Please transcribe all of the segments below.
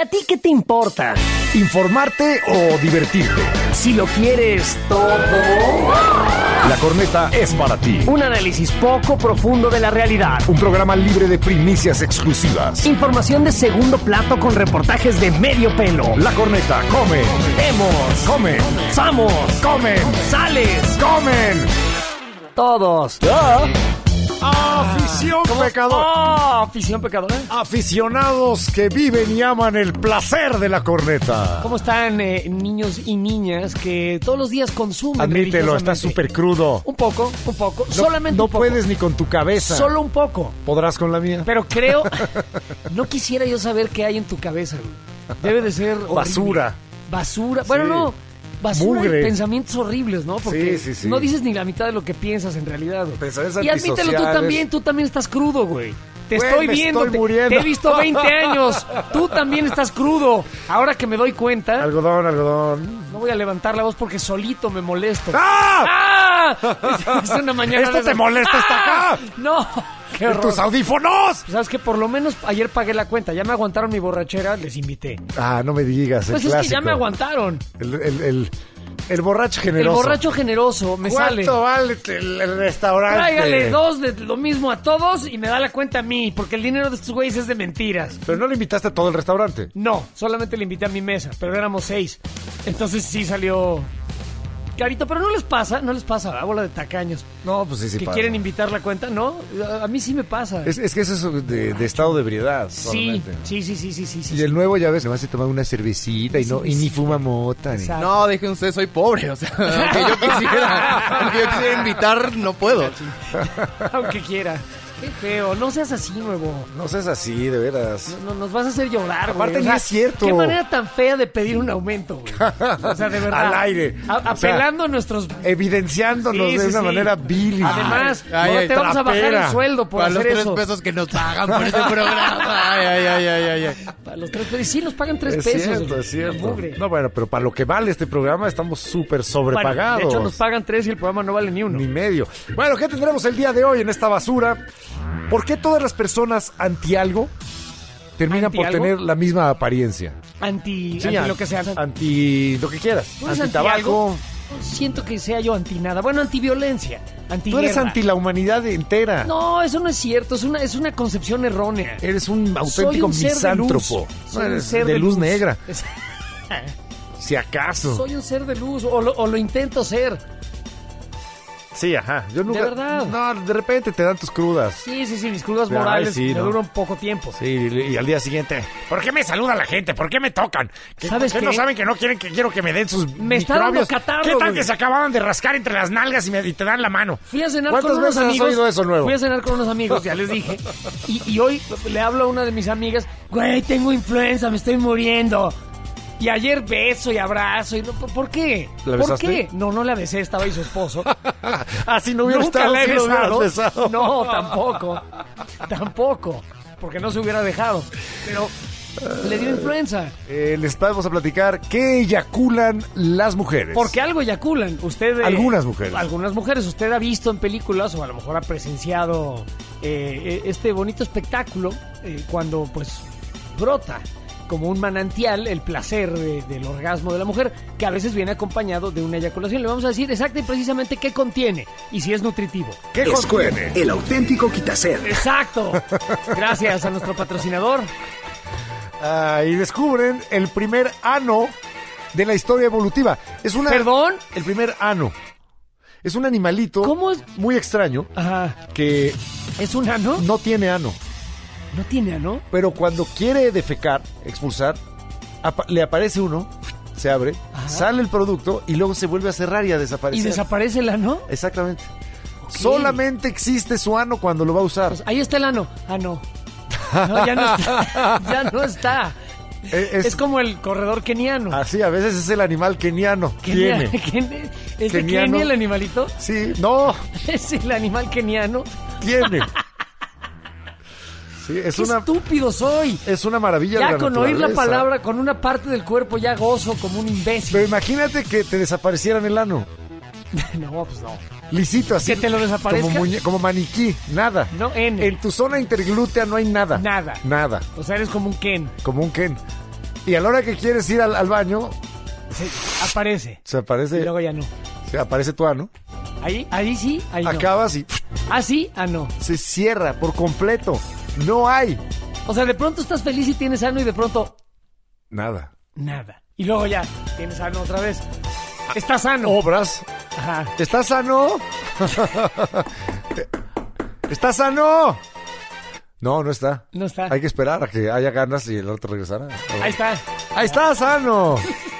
¿a ti qué te importa? ¿Informarte o divertirte? Si lo quieres todo. La Corneta es para ti. Un análisis poco profundo de la realidad. Un programa libre de primicias exclusivas. Información de segundo plato con reportajes de medio pelo. La Corneta come. Vemos. Comen. Samos. Comen. Sales. Comen. Todos. Afición pecadora. Afición pecadora. Aficionados que viven y aman el placer de la corneta. ¿Cómo están niños y niñas que todos los días consumen? Admítelo, está súper crudo. Un poco. Solamente no un poco. puedes ni con tu cabeza. Solo un poco. ¿Podrás con la mía? Pero creo... no quisiera yo saber qué hay en tu cabeza, güey. Debe de ser horrible. Basura. Bueno, Sí. no. Basura Mugre. y pensamientos horribles, ¿no? Porque Sí. no dices ni la mitad de lo que piensas en realidad, güey. Pensamientos Y admítelo antisociales. tú también estás crudo, güey. Te Güey, estoy me viendo, estoy muriendo. te he visto 20 años. Tú también estás crudo. Ahora que me doy cuenta, Algodón. no voy a levantar la voz porque solito me molesto. ¡Ah! Es una mañana. ¿Esto de te esas. molesta hasta acá? No. Qué ¡En horror. tus audífonos! ¿Sabes qué? Por lo menos ayer pagué la cuenta. Ya me aguantaron mi borrachera, les invité. Ah, no me digas. Pues el es que ya clásico. me aguantaron. El borracho generoso. El borracho generoso me sale. ¿Cuánto vale el restaurante? Tráigale 2 de lo mismo a todos y me da la cuenta a mí, porque el dinero de estos güeyes es de mentiras. Pero no le invitaste a todo el restaurante. No, solamente le invité a mi mesa, pero éramos 6. Entonces sí salió carito, pero no les pasa, ¿verdad? Bola de tacaños. No, pues sí Que pasa. quieren invitar la cuenta, ¿no? A mí sí me pasa. Es que eso es de estado de ebriedad. Sí. Y el nuevo, ya ves, además se toma una cervecita y ni fuma mota. Exacto. No, dejen ustedes, soy pobre, o sea, aunque yo quisiera invitar, no puedo. Aunque quiera. Qué feo, no seas así, nuevo. No seas así, de veras. No, nos vas a hacer llorar, güey. Aparte, ni es cierto. Qué manera tan fea de pedir un aumento, güey. O sea, de verdad. Al aire. Apelando a nuestros... Evidenciándonos Sí, de sí, una sí. manera vil. Además, Ay, no ay, te vamos a bajar trapera. el sueldo por Para los hacer 3 eso. pesos que nos pagan por este programa. Ay. Para los 3 pesos. Sí, nos pagan 3 Es pesos. cierto, güey. es cierto. La mugre. No, bueno, pero para lo que vale este programa estamos súper Bueno, sobrepagados. de hecho, nos pagan 3 y el programa no vale ni uno. Ni medio. Bueno, ¿qué tendremos el día de hoy en esta basura? ¿Por qué todas las personas anti algo terminan ¿Anti por algo? tener la misma apariencia? Anti Sí, lo que sea. Anti lo que quieras. ¿Tú eres Anti anti algo? tabaco. No siento que sea yo anti nada. Bueno, anti violencia. Anti Tú eres guerra. anti la humanidad entera. No, eso no es cierto. Es una concepción errónea. Eres un Soy auténtico un ser de luz. misántropo. Soy No, un eres ser de luz negra. Es- Si acaso. Soy un ser de luz, o lo intento ser. Sí, ajá. Yo nunca. ¿De verdad? No, de repente te dan tus crudas. Sí, mis crudas Ay, morales sí, me ¿no? duran poco tiempo. Sí, y al día siguiente, ¿por qué me saluda la gente? ¿Por qué me tocan? ¿Sabes ¿Por qué no qué? saben que no quieren que quiero que me den sus Me está dando microbios? catarro, ¿Qué tal güey? que se acababan de rascar entre las nalgas y te dan la mano? Fui a cenar ¿Cuántas con unos veces has amigos. oído eso nuevo? Fui a cenar con unos amigos, ya les dije. Y hoy le hablo a una de mis amigas. Güey, tengo influenza, me estoy muriendo. Y ayer beso y abrazo. Y no, ¿por qué? ¿La ¿Por besaste? qué? No la besé, estaba ahí su esposo. Así no hubiera Nunca estado la he si lo hubieras besado. besado. No, tampoco. Porque no se hubiera dejado. Pero le dio influenza. Les vamos a platicar qué eyaculan las mujeres. Porque algo eyaculan. Usted, Algunas mujeres. Algunas mujeres. Usted ha visto en películas o a lo mejor ha presenciado este bonito espectáculo cuando pues brota como un manantial el placer del orgasmo de la mujer, que a veces viene acompañado de una eyaculación. Le vamos a decir exacta y precisamente qué contiene y si es nutritivo. ¿Qué Squirt, contiene? el auténtico quitased. Exacto. Gracias a nuestro patrocinador. Y descubren el primer ano de la historia evolutiva. Es una. ¿Perdón? El primer ano. Es un animalito. ¿Cómo es? Muy extraño Ajá. que ¿Es un ano? no tiene ano. No tiene ano. Pero cuando quiere defecar, expulsar, le aparece uno, se abre, Ajá. sale el producto y luego se vuelve a cerrar y a ¿Y desaparecer. desaparece el ano? Exactamente. Solamente existe su ano cuando lo va a usar. Pues ahí está el ano. Ah, no. No, ya no está. Ya no está. Es como el corredor keniano. Así, a veces es el animal keniano. Tiene. ¿Es de Keniano. Kenia el animalito? Sí, no, Es el animal keniano. tiene. Sí, ¡Qué estúpido soy! es una maravilla de Ya la con oír la naturaleza. palabra, con una parte del cuerpo ya gozo como un imbécil. Pero imagínate que te desaparecieran el ano. No, pues no. Lisito, así. ¿Que te lo desaparezca? Como maniquí, nada. No, En tu zona interglútea no hay nada. Nada. Nada. O sea, eres como un Ken. Como un Ken. Y a la hora que quieres ir al baño, Aparece. se aparece, Y luego ya no. se aparece tu ano, Ahí sí, ahí no. acabas y Ah, sí, no. se cierra por completo. No hay O sea, de pronto estás feliz y tienes ano y de pronto nada. nada. Y luego ya tienes ano otra vez. Estás sano. Obras. Ajá. ¿Estás sano? ¿Estás sano? No, no está. No está. Hay que esperar a que haya ganas y el otro regresará. Ahí está. ¡Ahí está, sano!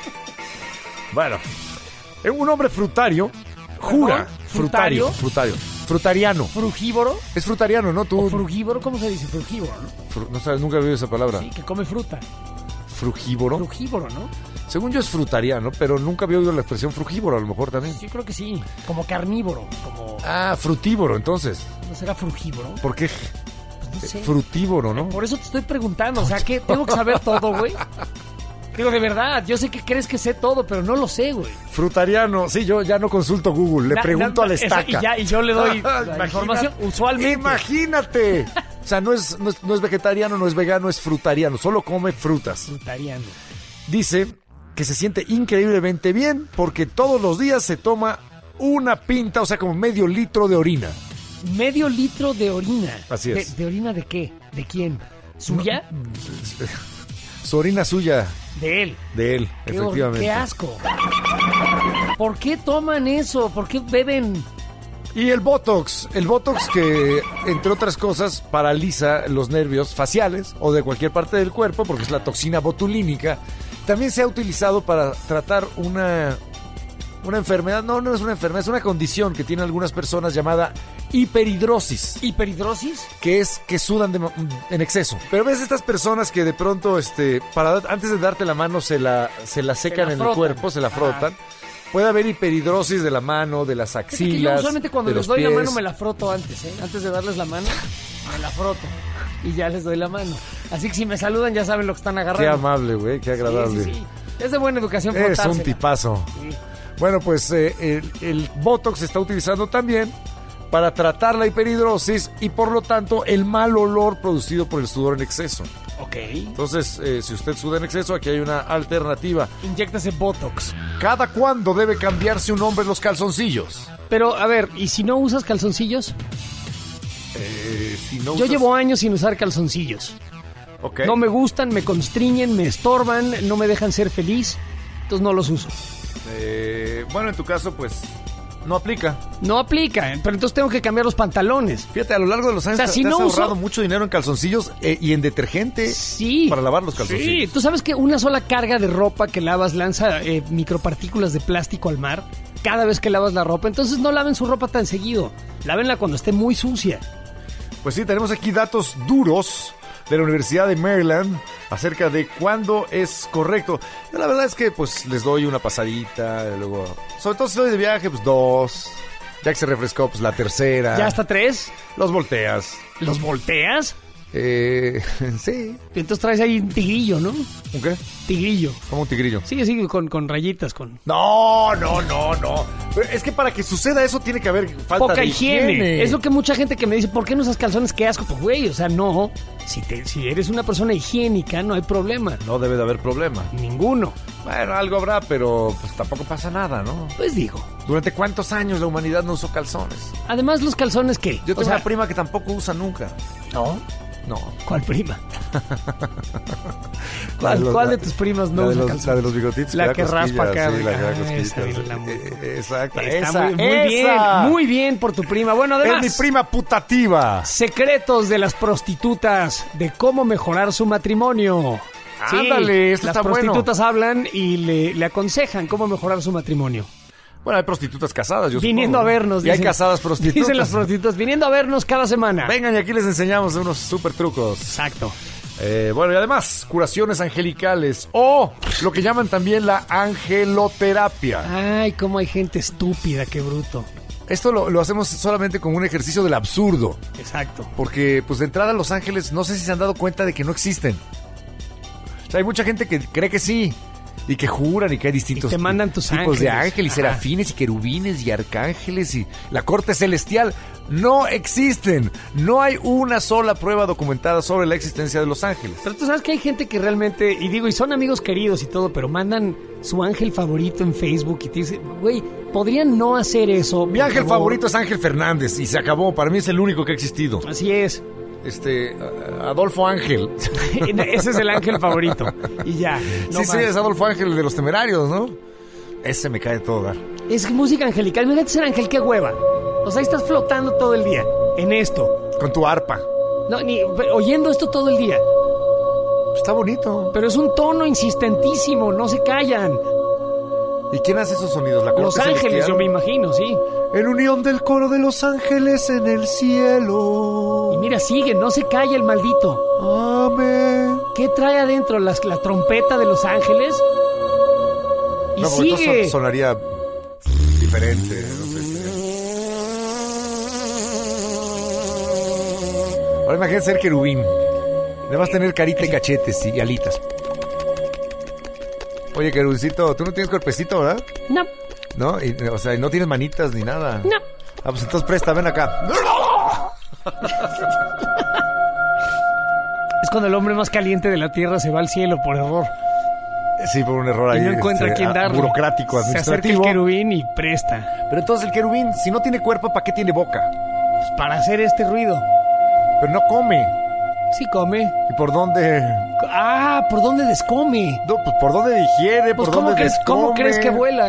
Bueno, un hombre frutario jura. ¿Perdón? ¿Frutario? Frutariano. ¿Frugívoro? Es frutariano, ¿no? Tú ¿O frugívoro? ¿Cómo se dice? Frugívoro, ¿no? no sabes, nunca he oído esa palabra. Sí, que come fruta. Frugívoro. Frugívoro, ¿no? Según yo es frutariano, pero nunca había oído la expresión frugívoro, a lo mejor también. Yo creo que sí. Como carnívoro. Como... Ah, frutívoro, entonces. ¿No será frugívoro? ¿Por qué? Pues no sé. Frutívoro, ¿no? Por eso te estoy preguntando. O sea, ¿qué? ¿Tengo que saber todo, güey? Digo, de verdad, yo sé que crees que sé todo, pero no lo sé, güey. Frutariano. Sí, yo ya no consulto Google, le pregunto a la estaca. Y yo le doy la información, usualmente. Imagínate. O sea, no es vegetariano, no es vegano, es frutariano. Solo come frutas. Frutariano. Dice que se siente increíblemente bien porque todos los días se toma una pinta, o sea, como medio litro de orina. Medio litro de orina. Así es. ¿De orina de qué? ¿De quién? ¿Suya? Su orina suya. De él. De él, efectivamente. ¡Qué asco! ¿Por qué toman eso? ¿Por qué beben? Y el Botox que, entre otras cosas, paraliza los nervios faciales o de cualquier parte del cuerpo, porque es la toxina botulínica, también se ha utilizado para tratar una enfermedad, no es una enfermedad, es una condición que tienen algunas personas llamada hiperhidrosis. ¿Hiperhidrosis? Que es que sudan en exceso. Pero ves estas personas que de pronto, antes de darte la mano se la secan en el cuerpo, se la frotan. Puede haber hiperhidrosis de la mano, de las axilas, que yo usualmente cuando de les los doy la pies. mano me la froto antes, ¿eh? Antes de darles la mano, me la froto. Y ya les doy la mano. Así que si me saludan ya saben lo que están agarrando. Qué amable, güey, qué agradable. Sí. Es de buena educación Eres frotársela. un tipazo. Sí. Bueno, pues el Botox se está utilizando también para tratar la hiperhidrosis y por lo tanto el mal olor producido por el sudor en exceso. Ok. Entonces, si usted suda en exceso, aquí hay una alternativa. Inyéctase Botox. ¿Cada cuándo debe cambiarse un hombre los calzoncillos? Pero, a ver, ¿y si no usas calzoncillos? Si no Yo usas- llevo años sin usar calzoncillos. Ok. No me gustan, me constriñen, me estorban, no me dejan ser feliz. Entonces no los uso. Bueno, en tu caso, pues, no aplica. No aplica, pero entonces tengo que cambiar los pantalones. Fíjate, a lo largo de los años O sea, si te has no uso- ahorrado mucho dinero en calzoncillos y en detergente Sí. para lavar los calzoncillos. Sí, tú sabes que una sola carga de ropa que lavas lanza micropartículas de plástico al mar cada vez que lavas la ropa. Entonces no laven su ropa tan seguido. Lávenla cuando esté muy sucia. Pues sí, tenemos aquí datos duros de la Universidad de Maryland acerca de cuándo es correcto. Yo la verdad es que pues les doy una pasadita, luego, sobre todo si estoy de viaje, pues 2. Ya que se refrescó, pues la tercera. ¿Ya hasta 3? Los volteas. ¿Los volteas? Sí. Y entonces traes ahí un tigrillo, ¿no? ¿Un qué? Tigrillo. Como un tigrillo. Sí, con rayitas, con... No. Pero es que para que suceda eso tiene que haber falta Poca de higiene. Es lo que mucha gente que me dice, ¿por qué no usas calzones? Qué asco, pues güey, o sea, no. Si eres una persona higiénica, no hay problema. No debe de haber problema. Ninguno. Bueno, algo habrá, pero pues tampoco pasa nada, ¿no? Pues digo. ¿Durante cuántos años la humanidad no usó calzones? Además, los calzones, ¿qué? Yo O tengo sea, una prima que tampoco usa nunca. ¿no? No. ¿Cuál prima? La de los- ¿Cuál de tus primas no la de usa los, calzones? la de los bigotitos. La da que raspa cosquillas, acá. sí, la que da Ah, cosquillas. esa es la muy- Exacto. Está esa, muy esa. bien por tu prima. Bueno, además... Es mi prima putativa. Secretos de las prostitutas de cómo mejorar su matrimonio. Ándale, esto las está bueno. prostitutas hablan y le aconsejan cómo mejorar su matrimonio. Bueno, hay prostitutas casadas, yo Viniendo supongo. a vernos. Y hay dicen- casadas prostitutas. Dicen las prostitutas, viniendo a vernos cada semana. Vengan y aquí les enseñamos unos super trucos. Exacto. Bueno, y además, curaciones angelicales o lo que llaman también la angeloterapia. Ay, cómo hay gente estúpida, qué bruto. Esto lo hacemos solamente como un ejercicio del absurdo. Exacto. Porque, pues, de entrada los ángeles, no sé si se han dado cuenta de que no existen. O sea, hay mucha gente que cree que sí. Y que juran y que hay distintos Y te mandan tus tipos de ángeles. ángeles, y Ajá. serafines y querubines y arcángeles y la corte celestial. No existen. No hay una sola prueba documentada sobre la existencia de los ángeles. Pero tú sabes que hay gente que realmente, y son amigos queridos y todo, pero mandan su ángel favorito en Facebook y te dicen, güey, podrían no hacer eso. Mi por ángel favor? favorito es Ángel Fernández y se acabó. Para mí es el único que ha existido. Así es. Adolfo Ángel. Ese es el ángel favorito. Y ya. No Sí, más. es Adolfo Ángel, el de los Temerarios, ¿no? Ese me cae de todo dar. Es música angelical. Imagínate ser ángel, qué hueva. O sea, ahí estás flotando todo el día en esto. Con tu arpa. No, oyendo esto todo el día. Está bonito. Pero es un tono insistentísimo, no se callan. ¿Y quién hace esos sonidos? ¿La corte Los ángeles, celestial? yo me imagino, sí. En unión del coro de los ángeles en el cielo. Y mira, sigue, no se calla el maldito. Amén. ¿Qué trae adentro? ¿La trompeta de los ángeles? Y No, porque sigue. esto sonaría diferente. No sé. Ahora imagínate ser querubín. Debas tener carita y cachetes y alitas. Oye, querubincito, tú no tienes cuerpecito, ¿verdad? No, ¿No? O sea, no tienes manitas ni nada. no. Ah, pues entonces presta, ven acá. Es cuando el hombre más caliente de la tierra se va al cielo por error. Sí, por un error Y ahí. no encuentra quién darle. Burocrático, Se acerca el administrativo. querubín y presta. Pero entonces el querubín, si no tiene cuerpo, ¿para qué tiene boca? Pues para hacer este ruido. Pero no come. Sí come. ¿Y por dónde? Ah, ¿por dónde descome? No, pues por dónde digiere, Pues por ¿cómo dónde ¿cómo descome? crees que vuela?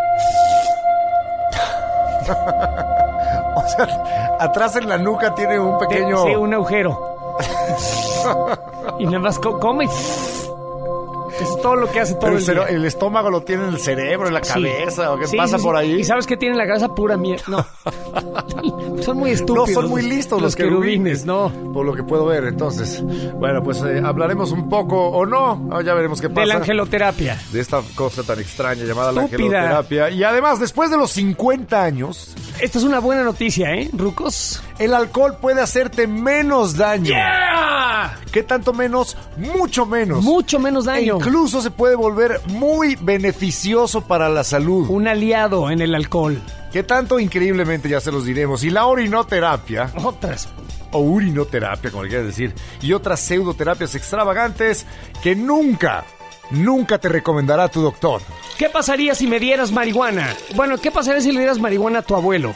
O sea, atrás en la nuca tiene un pequeño... Sí, un agujero. Y nada más come. Eso es todo lo que hace todo Pero el día. el estómago lo tiene en el cerebro, en la Sí. cabeza, ¿o qué Sí, pasa sí, por sí. ahí? Y sabes que tienen la cabeza pura mierda. No. Son muy estúpidos. No, son muy listos los querubines, no. Por lo que puedo ver, entonces. Bueno, pues hablaremos un poco, o no, ya veremos qué pasa. De la angeloterapia. De esta cosa tan extraña llamada la Estúpida. angeloterapia. Y además, después de los 50 años, Esta es una buena noticia, ¿eh, rucos? el alcohol puede hacerte menos daño. ¡Yeah! ¿Qué tanto menos? Mucho menos. Mucho menos E daño. incluso se puede volver muy beneficioso para la salud. Un aliado en el alcohol. ¿Qué tanto? Increíblemente, ya se los diremos. Y la orinoterapia, Otras. o urinoterapia, como le quieras decir, y otras pseudoterapias extravagantes que nunca te recomendará tu doctor. ¿Qué pasaría si me dieras marihuana? Bueno, ¿qué pasaría si le dieras marihuana a tu abuelo?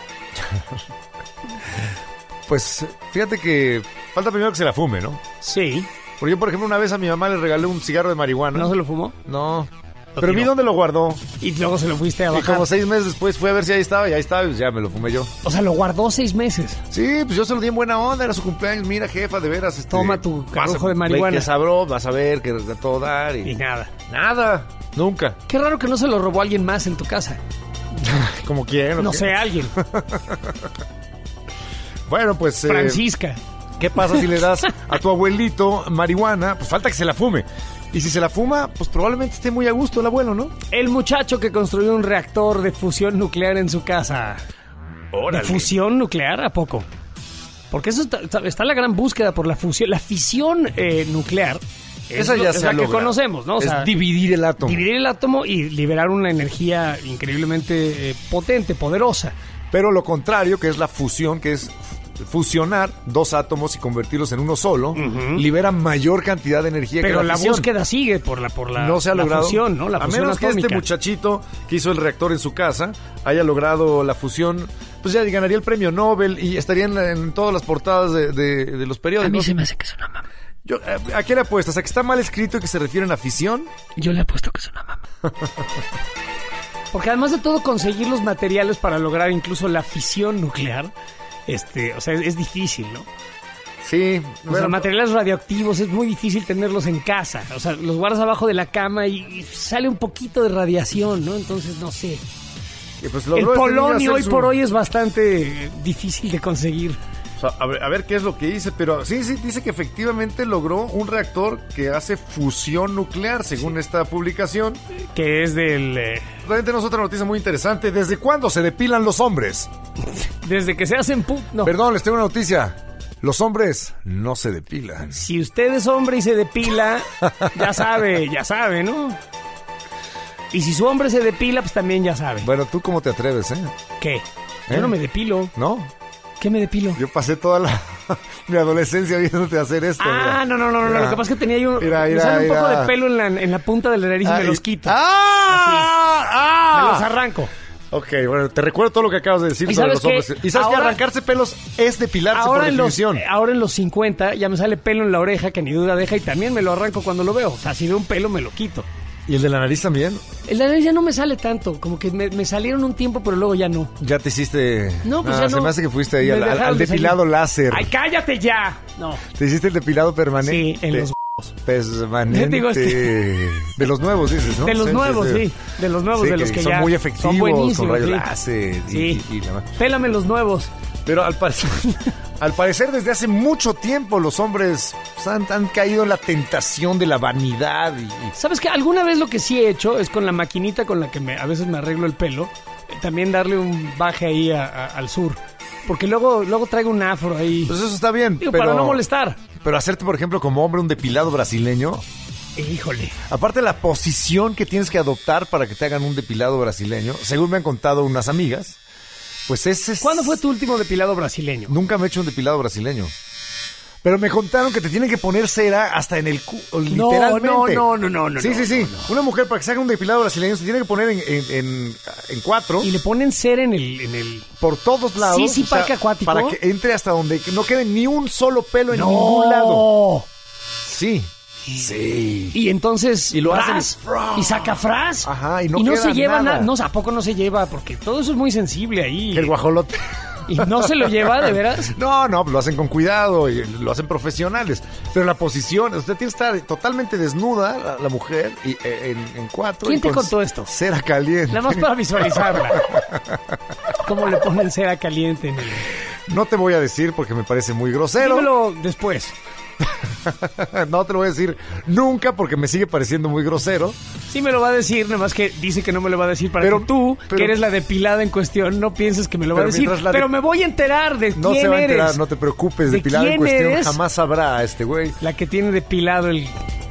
Pues fíjate que falta primero que se la fume, ¿no? Sí. Porque yo, por ejemplo, una vez a mi mamá le regalé un cigarro de marihuana. ¿No se lo fumó? No. Lo Pero vi tiró. dónde lo guardó. Y luego se lo fuiste a Y bajar. como 6 meses después fui a ver si ahí estaba, y ahí estaba, y pues ya me lo fumé yo. O sea, lo guardó 6 meses. Sí, pues yo se lo di en buena onda, era su cumpleaños. Mira, jefa, de veras. Toma tu vas carujo a- de marihuana. ve que sabró, vas a ver que a todo dar. Y nada. Nada, nunca. Qué raro que no se lo robó alguien más en tu casa. Como quién. ¿o No qué? sé, alguien. Bueno, pues... Francisca. ¿Qué pasa si le das a tu abuelito marihuana? Pues falta que se la fume. Y si se la fuma, pues probablemente esté muy a gusto el abuelo, ¿no? El muchacho que construyó un reactor de fusión nuclear en su casa. ¿De fusión nuclear? ¿A poco? Porque eso está la gran búsqueda por la fusión. La fisión nuclear. Esa ya es se la ha que logrado. conocemos, ¿no? O Es sea, dividir el átomo. dividir el átomo y liberar una energía increíblemente potente, poderosa. Pero lo contrario, que es la fusión, que es fusionar dos átomos y convertirlos en uno solo, libera mayor cantidad de energía Pero que la fisión. búsqueda sigue por la No se ha la logrado. fusión, ¿no? La a fusión menos que atómica. este muchachito que hizo el reactor en su casa haya logrado la fusión, pues ya ganaría el premio Nobel y estaría en todas las portadas de los periódicos. A mí se me hace que es una mamá. ¿A qué le apuestas? ¿A que está mal escrito y que se refieren a fisión? Yo le apuesto que es una mamá. Porque además de todo, conseguir los materiales para lograr incluso la fisión nuclear, o sea, es difícil, ¿no? Sí. O sea, materiales radioactivos es muy difícil tenerlos en casa. O sea, los guardas abajo de la cama y sale un poquito de radiación, ¿no? Entonces, no sé. pues El logró este niño polonio hacer hoy su- por hoy es bastante difícil de conseguir. O sea, a ver qué es lo que dice, pero sí, dice que efectivamente logró un reactor que hace fusión nuclear, según esta publicación. Que es del... Realmente tenemos otra noticia muy interesante. ¿Desde cuándo se depilan los hombres? desde que se hacen... No. Perdón, les tengo una noticia. Los hombres no se depilan. Si usted es hombre y se depila, ya sabe, ¿no? Y si su hombre se depila, pues también ya sabe. Bueno, ¿tú cómo te atreves, ¿Qué? Yo no me depilo. ¿No? ¿Qué me depilo? Yo pasé toda mi adolescencia viéndote hacer esto. No. Lo que pasa es que tenía yo me sale un poco de pelo en la punta de la nariz y me los quito. Me los arranco. Ok, bueno, te recuerdo todo lo que acabas de decir sobre los hombres. Y sabes que arrancarse pelos es depilarse por definición. Ahora en los 50 ya me sale pelo en la oreja que ni duda deja y también me lo arranco cuando lo veo. O sea, si veo un pelo me lo quito. ¿Y el de la nariz también? El de la nariz ya no me sale tanto, como que me salieron un tiempo, pero luego ya no. Ya te hiciste... No, pues ya no. Se me hace que fuiste ahí al depilado láser. ¡Ay, cállate ya! No. ¿Te hiciste el depilado permanente? Sí, en los permanente. Digo, de los nuevos, dices, ¿no? De los nuevos, sí. De los nuevos, de los que son ya... muy efectivos, son buenísimos, con rayos sí. láser. Sí. Y la... Pélame los nuevos. Pero al parecer desde hace mucho tiempo los hombres han caído en la tentación de la vanidad. ¿Sabes qué? Alguna vez lo que sí he hecho es con la maquinita con la que a veces me arreglo el pelo, también darle un baje ahí al sur. Porque luego traigo un afro ahí. Pues eso está bien. Digo, para no molestar. Pero hacerte, por ejemplo, como hombre un depilado brasileño... Híjole. Aparte la posición que tienes que adoptar para que te hagan un depilado brasileño, según me han contado unas amigas, pues ese es... ¿Cuándo fue tu último depilado brasileño? Nunca me he hecho un depilado brasileño. Pero me contaron que te tienen que poner cera hasta en el literalmente. No. Sí. No. Una mujer para que se haga un depilado brasileño se tiene que poner en cuatro. Y le ponen cera en el... Por todos lados. Sí, parque acuático. Para que entre hasta donde no quede ni un solo pelo en ningún lado. Sí. Y entonces y lo fras, y saca fras. Ajá, y no queda se lleva nada. No, ¿a poco no se lleva? Porque todo eso es muy sensible ahí. El guajolote. ¿Y no se lo lleva, de veras? No, lo hacen con cuidado y lo hacen profesionales. Pero la posición, usted tiene que estar totalmente desnuda, la mujer, y en cuatro. ¿Quién te contó esto? Cera caliente. Nada más para visualizarla. ¿Cómo le ponen cera caliente en el... No te voy a decir porque me parece muy grosero. Dímelo después. No te lo voy a decir nunca porque me sigue pareciendo muy grosero. Sí me lo va a decir, nada más que dice que no me lo va a decir para que tú, que eres la depilada en cuestión, no pienses que me lo va a decir. Pero me voy a enterar de quién eres. No se va a enterar, no te preocupes. Depilada en cuestión eres? Jamás sabrá este güey. La que tiene depilado el...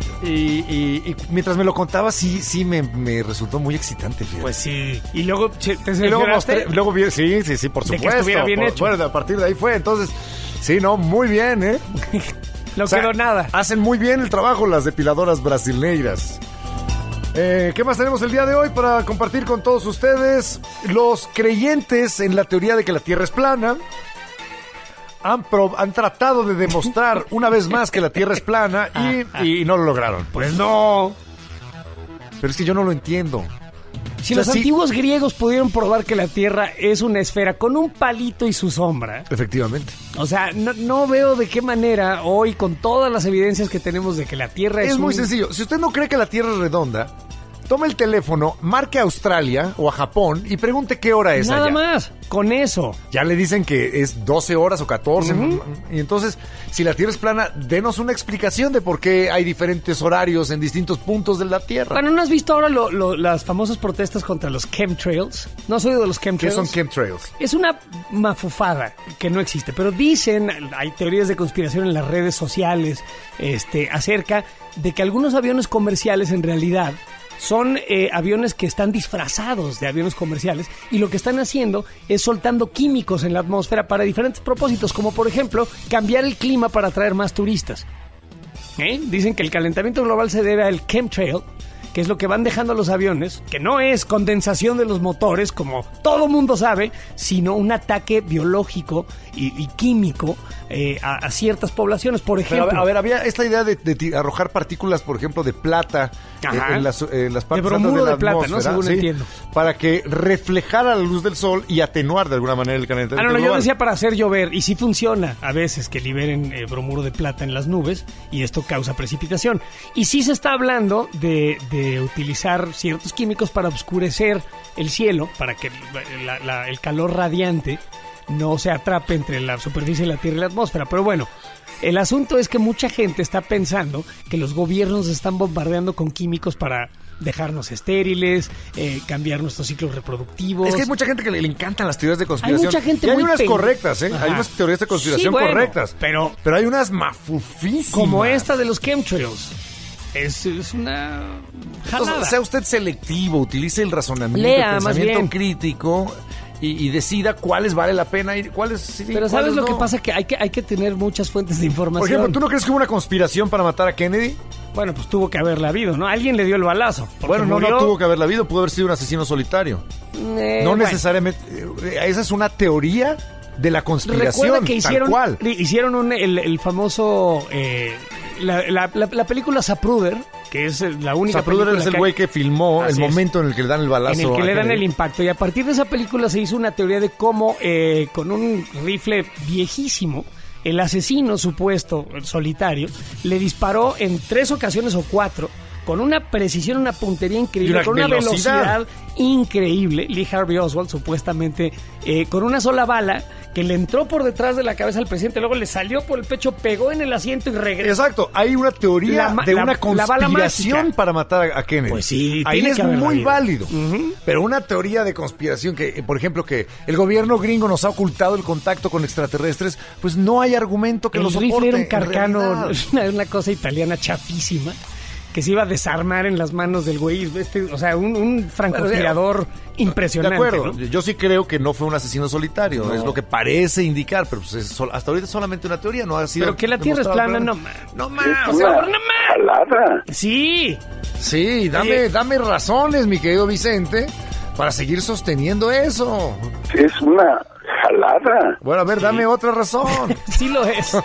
Y mientras me lo contaba, sí me resultó muy excitante, fíjate. Pues sí. Y luego te cercioraste. Luego vi, sí, por supuesto. De que estuviera bien hecho. Bueno, a partir de ahí fue. Entonces, sí, muy bien, ¿eh? No quedó nada. Hacen muy bien el trabajo las depiladoras brasileiras. ¿Qué más tenemos el día de hoy para compartir con todos ustedes? Los creyentes en la teoría de que la Tierra es plana han tratado de demostrar una vez más que la Tierra es plana y no lo lograron. Pues no. Pero es que yo no lo entiendo. Si los antiguos griegos pudieron probar que la Tierra es una esfera con un palito y su sombra. Efectivamente. O sea, no veo de qué manera hoy, con todas las evidencias que tenemos de que la Tierra es muy sencillo. Si usted no cree que la Tierra es redonda, tome el teléfono, marque a Australia o a Japón y pregunte qué hora es allá. Nada más, con eso. Ya le dicen que es 12 horas o 14. Y entonces, si la Tierra es plana, denos una explicación de por qué hay diferentes horarios en distintos puntos de la Tierra. Bueno, ¿no has visto ahora las famosas protestas contra los chemtrails? ¿No has oído de los chemtrails? ¿Qué son chemtrails? Es una mafufada que no existe, pero dicen, hay teorías de conspiración en las redes sociales acerca de que algunos aviones comerciales en realidad son aviones que están disfrazados de aviones comerciales y lo que están haciendo es soltando químicos en la atmósfera para diferentes propósitos, como por ejemplo cambiar el clima para atraer más turistas. Dicen que el calentamiento global se debe al chemtrail, que es lo que van dejando los aviones, que no es condensación de los motores, como todo mundo sabe, sino un ataque biológico y químico a ciertas poblaciones, por ejemplo. Pero, a ver, había esta idea de arrojar partículas, por ejemplo, de plata en las partes de bromuro de plata, ¿no? Según ¿sí? entiendo. Para que reflejara la luz del sol y atenuar de alguna manera el calentamiento global. Yo decía para hacer llover, y sí funciona a veces que liberen bromuro de plata en las nubes, y esto causa precipitación. Y sí se está hablando de utilizar ciertos químicos para oscurecer el cielo, para que el calor radiante no se atrape entre la superficie de la Tierra y la atmósfera. Pero bueno, el asunto es que mucha gente está pensando que los gobiernos están bombardeando con químicos para dejarnos estériles, cambiar nuestros ciclos reproductivos. Es que hay mucha gente que le encantan las teorías de conspiración. Hay mucha gente y hay unas correctas, ¿eh? Ajá. Hay unas teorías de conspiración correctas. Pero hay unas mafufísimas. como esta de los chemtrails. Es una jalada. Sea usted selectivo, utilice el razonamiento, Lea, el más pensamiento bien. crítico y decida cuáles vale la pena y cuáles sí. Pero ¿sabes cuáles lo no? que pasa? Que hay que tener muchas fuentes de información. Por ejemplo, ¿tú no crees que hubo una conspiración para matar a Kennedy? Bueno, pues tuvo que haberla habido, ¿no? Alguien le dio el balazo. Bueno, no tuvo que haberla habido, pudo haber sido un asesino solitario. No necesariamente. Esa es una teoría de la conspiración, Recuerda que tal cual. hicieron el famoso... la película Zapruder, que es la única Zapruder película es el que güey hay- que filmó el Así es. momento en el que le dan el balazo. en el que a le dan Kennedy. el impacto. Y a partir de esa película se hizo una teoría de cómo con un rifle viejísimo, el asesino supuesto, el solitario, le disparó en 3 ocasiones o 4 con una precisión, una puntería increíble, Y una con una velocidad. velocidad increíble. Lee Harvey Oswald supuestamente con una sola bala que le entró por detrás de la cabeza al presidente, luego le salió por el pecho, pegó en el asiento y regresó. Exacto, hay una teoría de una la bala conspiración mágica. para matar a Kennedy. Pues sí, ahí tiene es que haberla muy habido. válido. Pero una teoría de conspiración que, por ejemplo, que el gobierno gringo nos ha ocultado el contacto con extraterrestres, pues no hay argumento que El lo soporte. rifle era un en carcano, realidad. una cosa italiana chafísima, que se iba a desarmar en las manos del güey. O sea, un francotirador impresionante. De acuerdo, ¿no? yo sí creo que no fue un asesino solitario, es lo que parece indicar, pero pues hasta ahorita es solamente una teoría, no ha sido. Pero que la Tierra es demostrado plana, claramente. no más. No O sea, más. no más. Jalada. Sí. Sí, Oye. dame razones, mi querido Vicente, para seguir sosteniendo eso. Es una jalada. Bueno, a ver, dame otra razón. Sí lo es.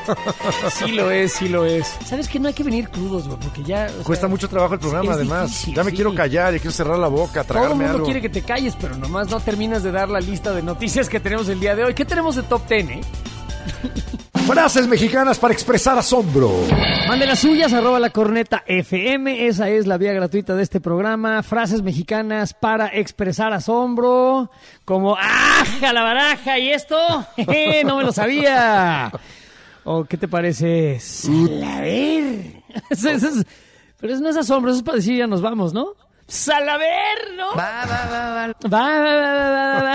Sí lo es. ¿Sabes que no hay que venir crudos, güey? Porque ya... o Cuesta sea, mucho trabajo el programa, es además. difícil, Ya me sí. quiero callar y quiero cerrar la boca, Todo el tragarme mundo algo. quiere que te calles, pero nomás no terminas de dar la lista de noticias que tenemos el día de hoy. ¿Qué tenemos de Top 10, Frases mexicanas para expresar asombro. Mande las suyas, @lacorneta_FM. Esa es la vía gratuita de este programa. Frases mexicanas para expresar asombro. Como, ¡ah, la baraja! ¿Y esto? ¡Jeje, no me lo sabía! ¿O qué te parece? ¡Salaver! Pero eso no es asombro, eso es para decir ya nos vamos, ¿no? ¡Salaver! ¿no? Va.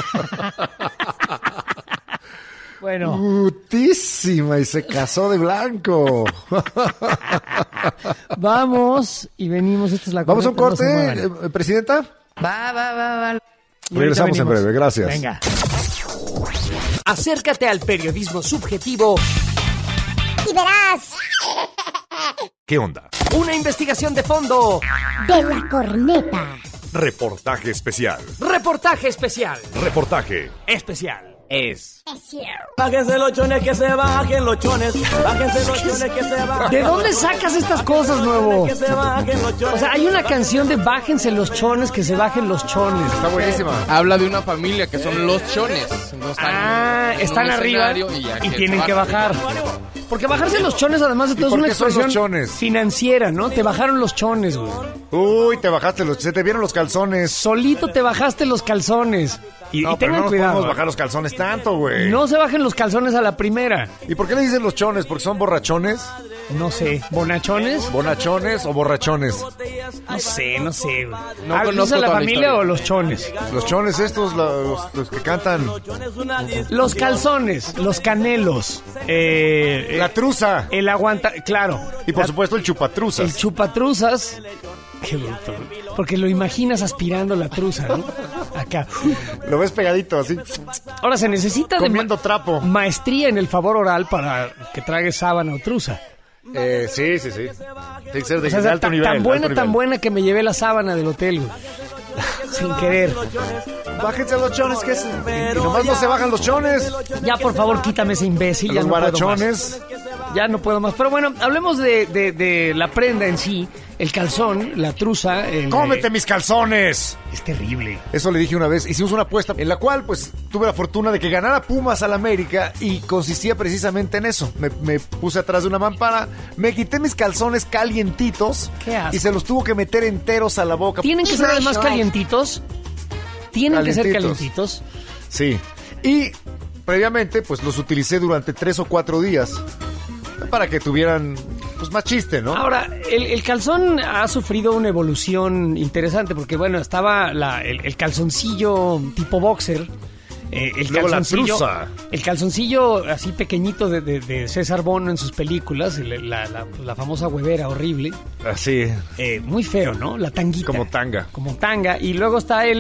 Bueno. Putísima, y se casó de blanco. Vamos y venimos. Esta es la Vamos a un corneta, corte, no se muevan. Presidenta. Y Regresamos ahorita en venimos. breve, gracias. Venga. Acércate al periodismo subjetivo. Y verás ¿Qué onda? Una investigación de fondo. de la corneta. Reportaje especial. Reportaje especial. Reportaje. Especial. Es. Es cierto. Bájense los chones que se bajen los chones. Bájense los chones que se bajen. ¿De dónde sacas estas cosas, nuevo? Que se bajen los chones. O sea, hay una canción de bájense los chones, que se bajen los chones. Está buenísima. Habla de una familia que son los chones. Entonces Están un arriba escenario y ya tienen que bajar. Porque bajarse los chones, además de todo, es por una qué son los expresión chones? financiera, ¿no? Te bajaron los chones, güey. Uy, se te vieron los calzones. Solito te bajaste los calzones. Y No, pero tengan no nos cuidado. podemos bajar los calzones tanto, güey. No se bajen los calzones a la primera. ¿Y por qué le dicen los chones? ¿Porque son borrachones? No sé, ¿bonachones? ¿Bonachones o borrachones? No sé, güey. No ¿Ah, conozco ¿dices la toda la familia historia. o los chones? Los chones estos, los que cantan. Los calzones, los canelos, La truza. el aguanta, claro. Y por La- supuesto el chupatruzas. el chupatruzas. Qué bruto, ¿no? Porque lo imaginas aspirando la truza, ¿no? Acá. Lo ves pegadito así. Ahora se necesita Comiendo trapo. maestría en el favor oral para que tragues sábana o truza. Sí. Tiene que ser de O sea, alto nivel. tan alto nivel. buena que me llevé la sábana del hotel, güey. Sin querer. Bájense los chones, que es. Y nomás no se bajan los chones. Ya, por favor, quítame ese imbécil. Ya Los no puedo más. barachones. Ya no puedo más. Pero bueno, hablemos de la prenda en sí. El calzón, la truza. ¡Cómete mis calzones! Es terrible. Eso le dije una vez. Hicimos una apuesta en la cual, pues, tuve la fortuna de que ganara Pumas al América y consistía precisamente en eso. Me puse atrás de una mampara, me quité mis calzones calientitos Qué asco. y se los tuvo que meter enteros a la boca. ¿Tienen que ser además calientitos? ¿Tienen que ser Calientitos. calientitos? Sí. Y previamente, pues, los utilicé durante 3 o 4 días para que tuvieran, pues, más chiste, ¿no? Ahora, el calzón ha sufrido una evolución interesante porque, bueno, estaba el calzoncillo tipo boxer El Luego la calzoncillo, truza. el calzoncillo así pequeñito de César Bono en sus películas, la famosa huevera horrible. Así, Muy feo, ¿no? La tanguita. como tanga. Como tanga. Y luego está la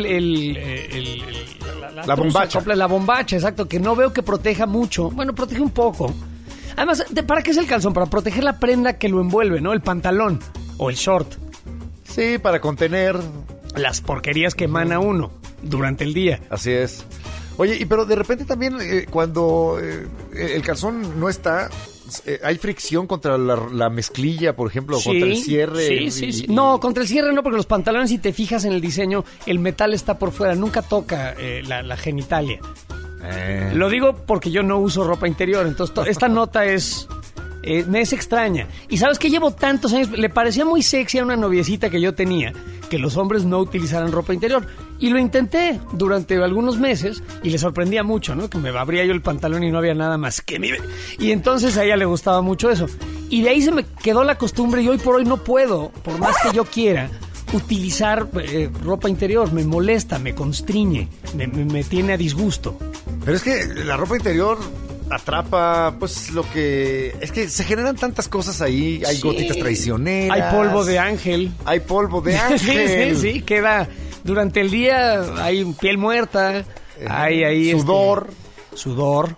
La bombacha. La bombacha, exacto, que no veo que proteja mucho. Bueno, protege un poco. Además, ¿para qué es el calzón? Para proteger la prenda que lo envuelve, ¿no? El pantalón o el short. Sí, para contener. Las porquerías que emana uno durante el día. Así es. Oye, pero de repente también cuando el calzón no está, hay fricción contra la mezclilla, por ejemplo, Sí, contra el cierre. Sí. No, contra el cierre no, porque los pantalones, si te fijas en el diseño, el metal está por fuera, nunca toca la genitalia. Lo digo porque yo no uso ropa interior, entonces esta nota me es extraña. Y sabes que llevo tantos años, le parecía muy sexy a una noviecita que yo tenía que los hombres no utilizaran ropa interior. Y lo intenté durante algunos meses y le sorprendía mucho, ¿no? Que me abría yo el pantalón y no había nada más que mi... Y entonces a ella le gustaba mucho eso. Y de ahí se me quedó la costumbre y hoy por hoy no puedo, por más que yo quiera, utilizar ropa interior. Me molesta, me constriñe, me tiene a disgusto. Pero es que la ropa interior atrapa, pues lo que... Es que se generan tantas cosas ahí. Hay gotitas traicioneras. Hay polvo de ángel. Hay polvo de ángel. Sí, queda... Durante el día hay piel muerta, hay ahí... Sudor.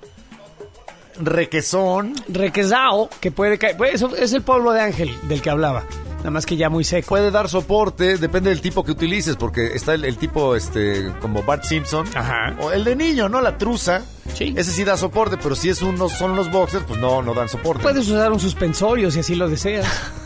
Requesón. Requesao, que puede caer... Pues eso es el polvo de ángel del que hablaba. Nada más que ya muy seco. Puede dar soporte, depende del tipo que utilices, porque está el tipo como Bart Simpson. Ajá. O el de niño, ¿no? La truza. Sí. Ese sí da soporte, pero si son unos boxers, pues no dan soporte. Puedes usar un suspensorio si así lo deseas.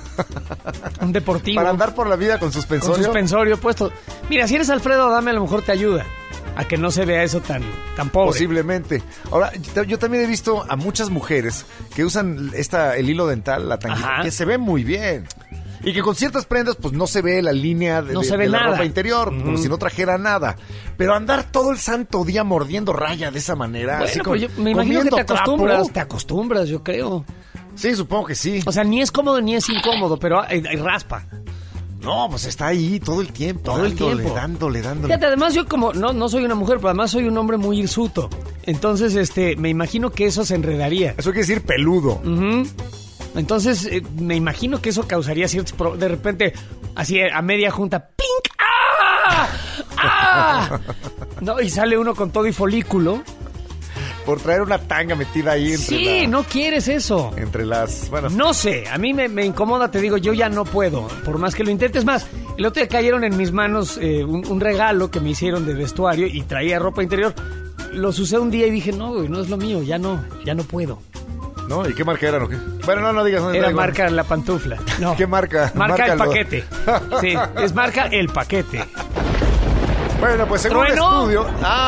Un deportivo. Para andar por la vida con suspensorio. Con suspensorio puesto. Mira, si eres Alfredo Adame, a lo mejor te ayuda a que no se vea eso tan pobre. Posiblemente. Ahora, yo también he visto a muchas mujeres que usan el hilo dental, la tanguita, Ajá. que se ve muy bien. Y que con ciertas prendas, pues no se ve la línea de la nada. ropa interior, como si no trajera nada. Pero andar todo el santo día mordiendo raya de esa manera, Bueno, así pues me imagino que te acostumbras. trapo. Te acostumbras, yo creo. Sí, supongo que sí. O sea, ni es cómodo ni es incómodo, pero hay raspa. No, pues está ahí todo el tiempo. Todo el tiempo. Dándole. Fíjate, además yo como no soy una mujer, pero además soy un hombre muy hirsuto. Entonces, me imagino que eso se enredaría. Eso quiere decir peludo. Ujú. Entonces, me imagino que eso causaría ciertos... De repente, así a media junta, ¡pink! ¡Ah! ¡Ah! No, y sale uno con todo y folículo. Por traer una tanga metida ahí entre Sí, no quieres eso. entre las... Bueno, No sé, a mí me incomoda, te digo, yo ya no puedo, por más que lo intentes. Más, el otro día cayeron en mis manos un regalo que me hicieron de vestuario y traía ropa interior. Los usé un día y dije, no, güey, no es lo mío, ya no puedo. ¿no? ¿Y qué marca eran o qué? Bueno, no digas. Era marca La Pantufla. No. ¿Qué marca? Marca El Márcalo. Paquete. Sí, es marca El Paquete. Bueno, pues según el ¿Trueno? estudio...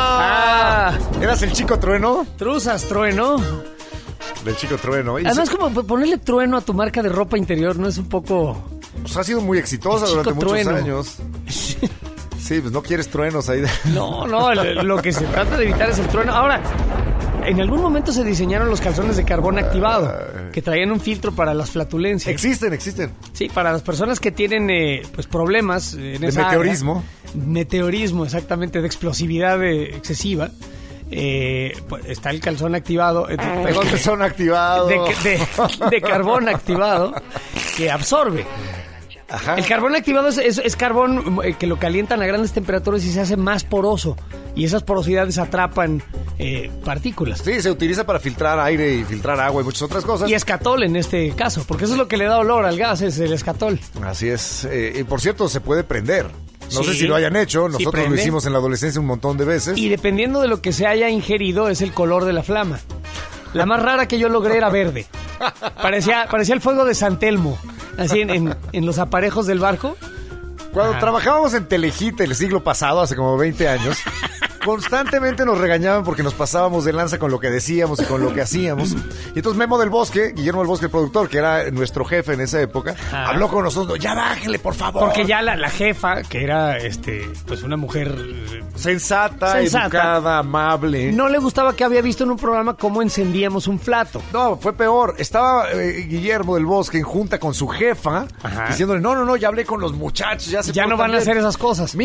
¿Eras el chico trueno? Truzas, trueno. Del chico trueno. Y Además, como ponerle trueno a tu marca de ropa interior no es un poco... pues ha sido muy exitosa El chico durante muchos trueno. años. Sí, pues no quieres truenos ahí. No, lo que se trata de evitar es el trueno. Ahora, en algún momento se diseñaron los calzones de carbón activado, que traían un filtro para las flatulencias. Existen. Sí, para las personas que tienen pues problemas en De esa meteorismo. área. Meteorismo, exactamente, de explosividad excesiva. Pues está el calzón activado. Perdón, Que son activados. de carbón activado que absorbe. Ajá. El carbón activado es carbón que lo calientan a grandes temperaturas y se hace más poroso. Y esas porosidades atrapan partículas. Sí, se utiliza para filtrar aire y filtrar agua y muchas otras cosas. Y escatol en este caso, porque eso es lo que le da olor al gas, es el escatol. Así es. Y por cierto, se puede prender. No Sí. sé si lo hayan hecho. Sí, Nosotros lo prende. hicimos en la adolescencia un montón de veces. Y dependiendo de lo que se haya ingerido, es el color de la flama. La más rara que yo logré era verde. Parecía el fuego de San Telmo, así en los aparejos del barco. Cuando Ajá. trabajábamos en Telehit el siglo pasado, hace como 20 años, constantemente nos regañaban porque nos pasábamos de lanza con lo que decíamos y con lo que hacíamos. Y entonces Memo del Bosque, Guillermo del Bosque, el productor, que era nuestro jefe en esa época, Ajá. habló con nosotros, ya bájenle, por favor. Porque ya la jefa, que era pues una mujer Sensata, Sensata. educada, amable. no le gustaba que había visto en un programa cómo encendíamos un flato. No, fue peor. Estaba Guillermo del Bosque en junta con su jefa, Ajá. diciéndole, no, ya hablé con los muchachos, ya se Ya no portan van a bien". hacer esas cosas. Mira,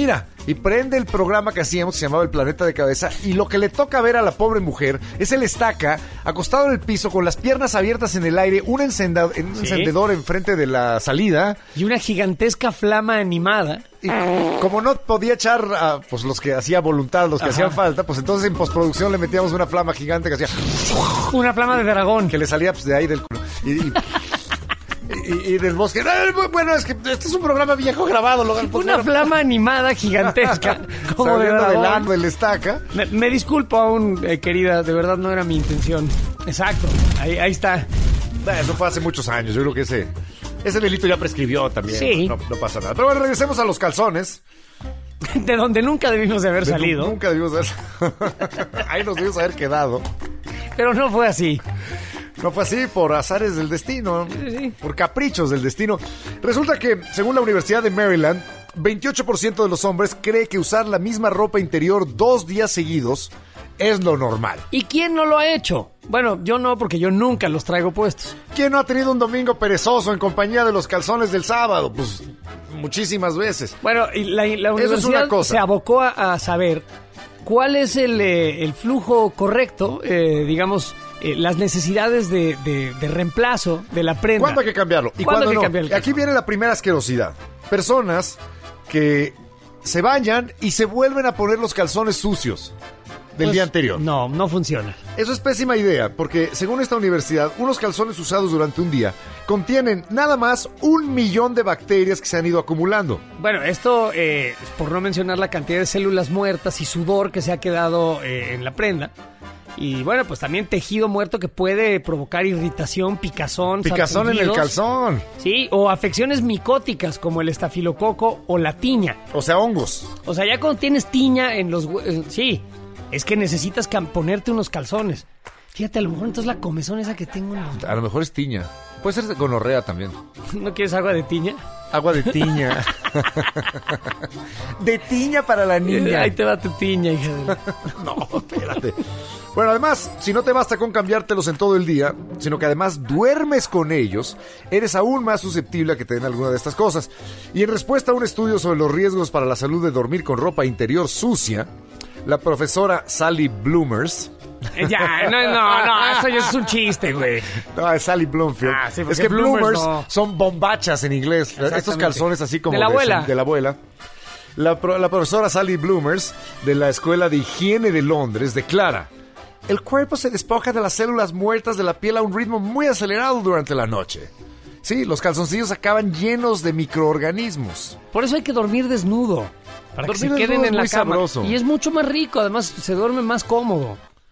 y prende el programa que hacíamos, que se llamaba El Planeta de Cabeza, y lo que le toca ver a la pobre mujer es el Estaca acostado en el piso con las piernas abiertas en el aire, un encendedor enfrente de la salida. Y una gigantesca flama animada. Y como no podía echar a pues, los que hacía voluntad, los que hacían falta, pues entonces en postproducción le metíamos una flama gigante que hacía... Una flama de dragón. Que le salía pues, de ahí del culo. Y del bosque. Bueno, es que este es un programa viejo grabado. Una flama animada gigantesca. Como de saliendo del dragón. ano, el Estaca. Me disculpo aún, querida, de verdad no era mi intención. Exacto, ahí está. Eso fue hace muchos años, yo creo que ese delito ya prescribió también. Sí. No pasa nada. Pero bueno, regresemos a los calzones. De donde nunca debimos de haber salido. Nunca debimos haber... Ahí nos debimos haber quedado. Pero no fue así. No fue así, por azares del destino, Sí. por caprichos del destino. Resulta que, según la Universidad de Maryland, 28% de los hombres cree que usar la misma ropa interior 2 días seguidos es lo normal. ¿Y quién no lo ha hecho? Bueno, yo no, porque yo nunca los traigo puestos. ¿Quién no ha tenido un domingo perezoso en compañía de los calzones del sábado? Pues muchísimas veces. Bueno, y la Eso es universidad una cosa. se abocó a saber cuál es el flujo correcto, digamos, las necesidades de reemplazo de la prenda. ¿Cuándo hay que cambiarlo? ¿Y ¿Cuándo cuándo hay que no? cambiar el calzón? Aquí viene la primera asquerosidad. Personas que se bañan y se vuelven a poner los calzones sucios del Pues, día anterior. No funciona. Eso es pésima idea, porque según esta universidad, unos calzones usados durante un día contienen nada más 1 millón de bacterias que se han ido acumulando. Bueno, esto, por no mencionar la cantidad de células muertas y sudor que se ha quedado en la prenda. Y bueno, pues también tejido muerto que puede provocar irritación, picazón Picazón en el sarpullidos. calzón. Sí, o afecciones micóticas como el estafilococo o la tiña. O sea, hongos. O sea, ya cuando tienes tiña en los... sí, es que necesitas ponerte unos calzones. Fíjate, a lo mejor entonces la comezón esa que tengo en los... A lo mejor es tiña. Puede ser de gonorrea también. ¿No quieres agua de tiña? Agua de tiña. De tiña para la niña. Ahí te va tu tiña, hija de... No, espérate. Bueno, además, si no te basta con cambiártelos en todo el día, sino que además duermes con ellos, eres aún más susceptible a que te den alguna de estas cosas. Y en respuesta a un estudio sobre los riesgos para la salud de dormir con ropa interior sucia, la profesora Sally Bloomers... Ya, no, eso ya es un chiste, güey. No, es Sally Bloomfield. Ah, sí, porque es que Bloomers Bloomers no. son bombachas en inglés. Estos calzones así como De la abuela. De la abuela. La profesora Sally Bloomers, de la Escuela de Higiene de Londres, declara: el cuerpo se despoja de las células muertas de la piel a un ritmo muy acelerado durante la noche. Sí, los calzoncillos acaban llenos de microorganismos. Por eso hay que dormir desnudo. Para que Dormir se queden desnudo es en la muy cama. sabroso. Y es mucho más rico, además se duerme más cómodo.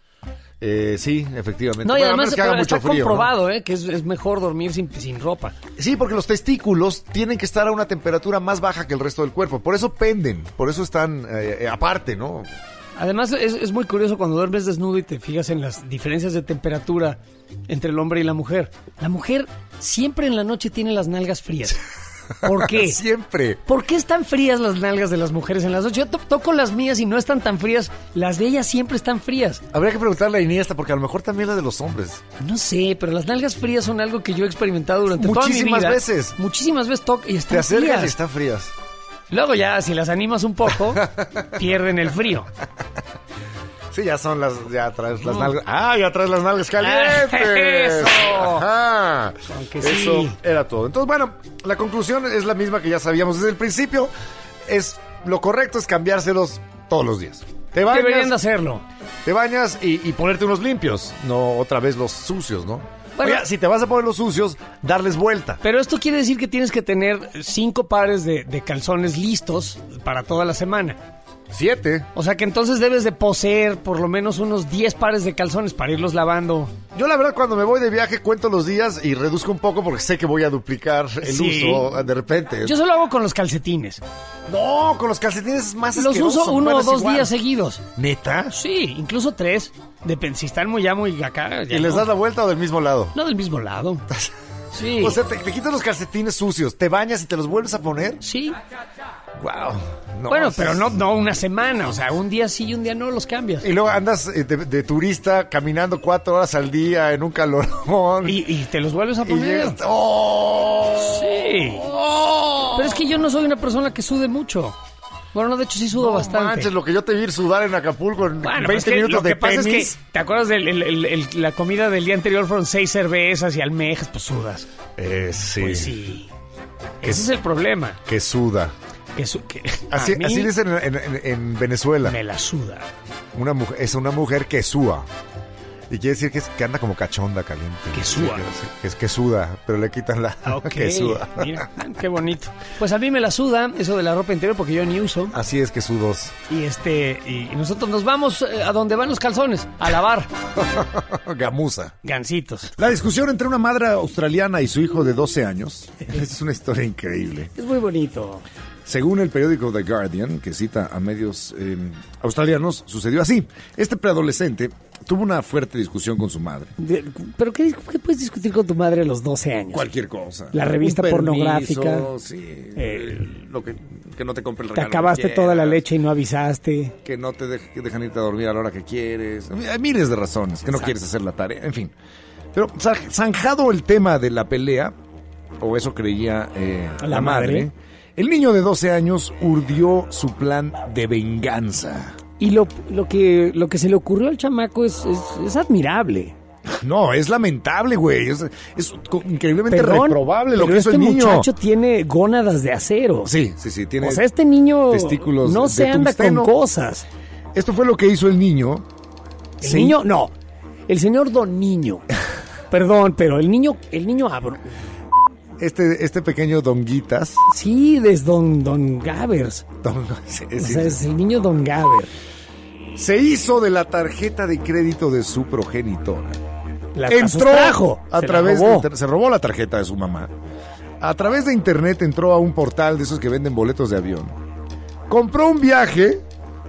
Sí, efectivamente. No, y Bueno, a además menos que haga está mucho frío, ¿no? comprobado, que es mejor dormir sin ropa. Sí, porque los testículos tienen que estar a una temperatura más baja que el resto del cuerpo. Por eso penden, por eso están aparte, ¿no? Además es muy curioso cuando duermes desnudo y te fijas en las diferencias de temperatura entre el hombre y la mujer. La mujer siempre en la noche tiene las nalgas frías. ¿Por qué? Siempre. ¿Por qué están frías las nalgas de las mujeres en las noches? Yo toco las mías y no están tan frías. Las de ellas siempre están frías. Habría que preguntarle a Iniesta, porque a lo mejor también la de los hombres. No sé, pero las nalgas frías son algo que yo he experimentado durante toda mi vida. Muchísimas veces. Muchísimas veces toco y están Te acercas frías. y están frías. Luego ya, si las animas un poco, pierden el frío. Sí, ya son ya traes las nalgas. ¡Ah, ya traes las nalgas calientes! ¡Eso! Ajá. Aunque sí. Eso era todo. Entonces, bueno, la conclusión es la misma que ya sabíamos desde el principio. Lo correcto es cambiárselos todos los días. Deberían de hacerlo. Te bañas y ponerte unos limpios, no otra vez los sucios, ¿no? Bueno, Oye, si te vas a poner los sucios, darles vuelta. Pero esto quiere decir que tienes que tener 5 pares de calzones listos para toda la semana. 7. O sea que entonces debes de poseer por lo menos unos 10 pares de calzones para irlos lavando. Yo la verdad cuando me voy de viaje cuento los días y reduzco un poco porque sé que voy a duplicar el Sí. uso de repente. Yo solo hago con los calcetines. No, con los calcetines es más Los asqueroso. uso 1 Bueno, o es 2 igual. días seguidos. ¿Neta? Sí, incluso 3. Depende, si están muy acá. Ya ¿Y les no. das la vuelta o del mismo lado? No, del mismo lado. Sí. O sea, te quitas los calcetines sucios, te bañas y te los vuelves a poner. Sí. Wow. No, Bueno, es- pero no una semana. O sea, un día sí y un día no los cambias. Y luego andas de turista caminando 4 horas al día en un calorón. Y te los vuelves a Y poner. llegas... ¡Oh! Sí. ¡Oh! Pero es que yo no soy una persona que sude mucho. Bueno, no, de hecho sí sudo bastante. Manches, lo que yo te vi sudar en Acapulco en Bueno, 20 minutos lo que de pasa tenis. es que, ¿te acuerdas de la comida del día anterior? Fueron 6 cervezas y almejas, pues sudas. Sí. Pues sí. Ese es el problema. Que suda. Así, A mí así dicen en Venezuela. me la suda. Es una mujer que súa. Y quiere decir que anda como cachonda, caliente. Que súa. Que es que suda, pero le quitan la Ok, que suda. mira, qué bonito. Pues a mí me la suda eso de la ropa interior porque yo ni uso. Así es que sudos. Y nosotros nos vamos a donde van los calzones, a lavar. Gamuza. Gancitos. La discusión entre una madre australiana y su hijo de 12 años es una historia increíble. Es muy bonito. Según el periódico The Guardian, que cita a medios australianos, sucedió así. Este preadolescente tuvo una fuerte discusión con su madre. ¿Pero qué puedes discutir con tu madre a los 12 años? Cualquier cosa. La revista Un permiso, pornográfica. Sí. Lo que no te compre el Te regalo. acabaste que toda la quieras, leche y no avisaste. Que no te dejan irte a dormir a la hora que quieres. Hay miles de razones. Que no quieres hacer la tarea. En fin. Pero zanjado el tema de la pelea, o eso creía la madre, el niño de 12 años urdió su plan de venganza. Y lo que se le ocurrió al chamaco es admirable. No, es lamentable, güey. Es increíblemente Perdón, reprobable lo pero que hizo este el niño. muchacho tiene gónadas de acero. Sí. Tiene O sea, este niño testículos no de se anda tungsteno. con cosas. Esto fue lo que hizo el niño. El niño, no. El señor Don Niño. Perdón, pero el niño abro. Este pequeño Donguitas. Sí, es Don Gavers. O sea, es el niño Don Gaver. Se hizo de la tarjeta de crédito de su progenitora. La Entró trajo. a Se través la robó. se robó la tarjeta de su mamá. A través de internet entró a un portal de esos que venden boletos de avión. Compró un viaje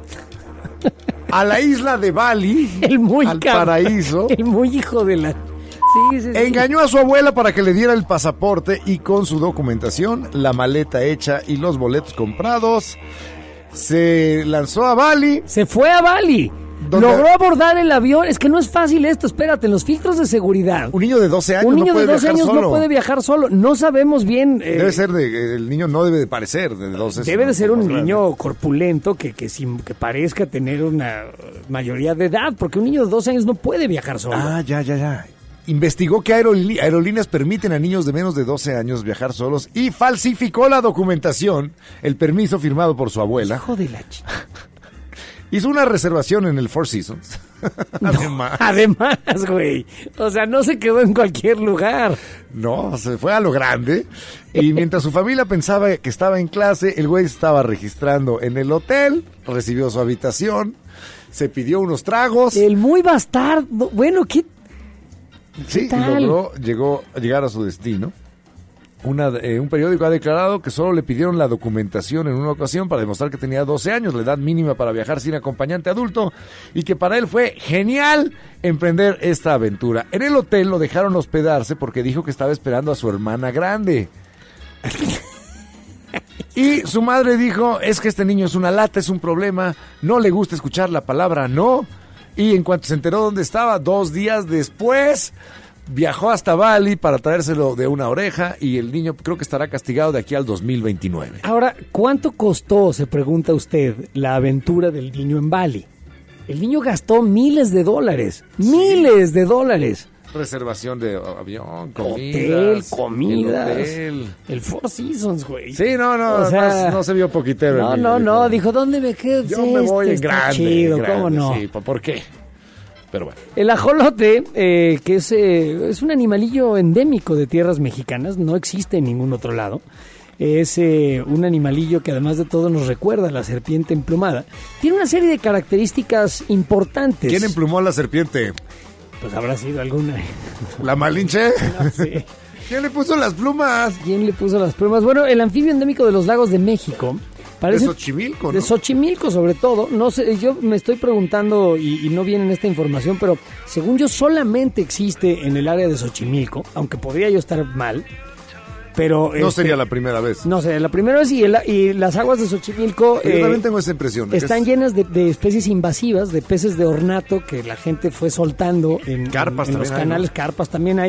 a la isla de Bali, El muy al cabrón. paraíso. El muy hijo de la... Sí. Engañó a su abuela para que le diera el pasaporte y con su documentación, la maleta hecha y los boletos comprados, se lanzó a Bali. Se fue a Bali. ¿Dónde? Logró abordar el avión. Es que no es fácil esto. Espérate, en los filtros de seguridad. Un niño de 12 años Un niño no puede de 12 viajar años solo. no puede viajar solo. No sabemos bien. Debe ser el niño no debe de parecer de 12. Debe de ser un más grande. niño corpulento que parezca tener una mayoría de edad, porque un niño de 12 años no puede viajar solo. Ah, ya. Investigó que aerolíneas permiten a niños de menos de 12 años viajar solos y falsificó la documentación, el permiso firmado por su abuela. Hijo de la Hizo una reservación en el Four Seasons. Además, güey. O sea, no se quedó en cualquier lugar. No, se fue a lo grande. Y mientras su familia pensaba que estaba en clase, el güey estaba registrando en el hotel, recibió su habitación, se pidió unos tragos. El muy bastardo. Bueno, ¿qué Sí, tal? y logró llegar a su destino. Un periódico ha declarado que solo le pidieron la documentación en una ocasión para demostrar que tenía 12 años, la edad mínima para viajar sin acompañante adulto, y que para él fue genial emprender esta aventura. En el hotel lo dejaron hospedarse porque dijo que estaba esperando a su hermana grande. Y su madre dijo, es que este niño es una lata, es un problema, no le gusta escuchar la palabra no. Y en cuanto se enteró dónde estaba, 2 días después, viajó hasta Bali para traérselo de una oreja y el niño creo que estará castigado de aquí al 2029. Ahora, ¿cuánto costó, se pregunta usted, la aventura del niño en Bali? El niño gastó miles de dólares. ¡Miles de dólares! Reservación de avión, Hotel, comidas. el hotel. El Four Seasons, güey. Sí, no, O sea, no se vio poquitero. el niño, No. Dijo, ¿dónde me quedo? Yo me voy en Está grande. chido, grande, ¿cómo no? Sí, ¿por qué? Pero bueno. El ajolote, que es un animalillo endémico de tierras mexicanas, no existe en ningún otro lado. Es un animalillo que además de todo nos recuerda a la serpiente emplumada. Tiene una serie de características importantes. ¿Quién emplumó a la serpiente? Pues habrá sido alguna. ¿La Malinche? No sé. ¿Quién le puso las plumas? ¿Quién le puso las plumas? Bueno, el anfibio endémico de los lagos de México. De Xochimilco, ¿no? De Xochimilco, sobre todo. No sé, yo me estoy preguntando, y no viene en esta información, pero según yo solamente existe en el área de Xochimilco, aunque podría yo estar mal. Pero No sería la primera vez. No sería la primera vez, y las aguas de Xochimilco Yo también tengo esa impresión. de que están es- llenas de especies invasivas, de peces de ornato que la gente fue soltando en Carpas los también hay, canales. ¿no? Carpas también hay.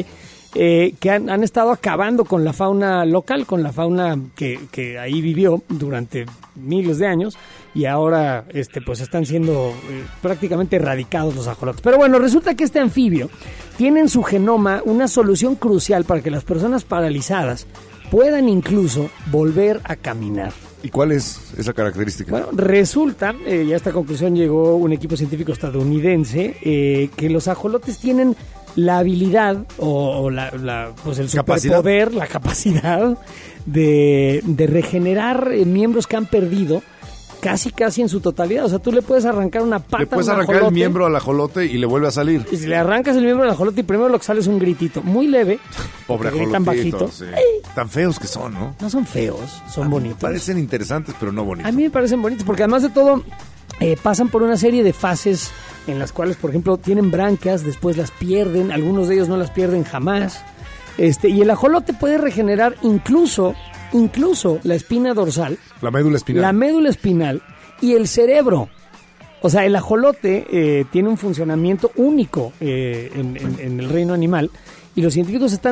que han estado acabando con la fauna local, con la fauna que ahí vivió durante miles de años, y ahora pues están siendo prácticamente erradicados los ajolotes. Pero bueno, resulta que este anfibio tiene en su genoma una solución crucial para que las personas paralizadas puedan incluso volver a caminar. ¿Y cuál es esa característica? Bueno, resulta, y a esta conclusión llegó un equipo científico estadounidense, que los ajolotes tienen la habilidad pues el superpoder, la capacidad de regenerar miembros que han perdido casi en su totalidad. O sea, tú le puedes arrancar una pata. Le puedes a un arrancar ajolote, el miembro al ajolote y le vuelve a salir. Y si le arrancas el miembro al ajolote, y primero lo que sale es un gritito muy leve. Pobre gritan ajolotito, bajito. sí. Tan feos que son, ¿no? No son feos, son bonitos. Parecen interesantes, pero no bonitos. A mí me parecen bonitos porque además de todo pasan por una serie de fases en las cuales, por ejemplo, tienen branquias, después las pierden, algunos de ellos no las pierden jamás. Y el ajolote puede regenerar incluso la espina dorsal, La médula espinal. Y el cerebro. O sea, el ajolote tiene un funcionamiento único en el reino animal, y los científicos se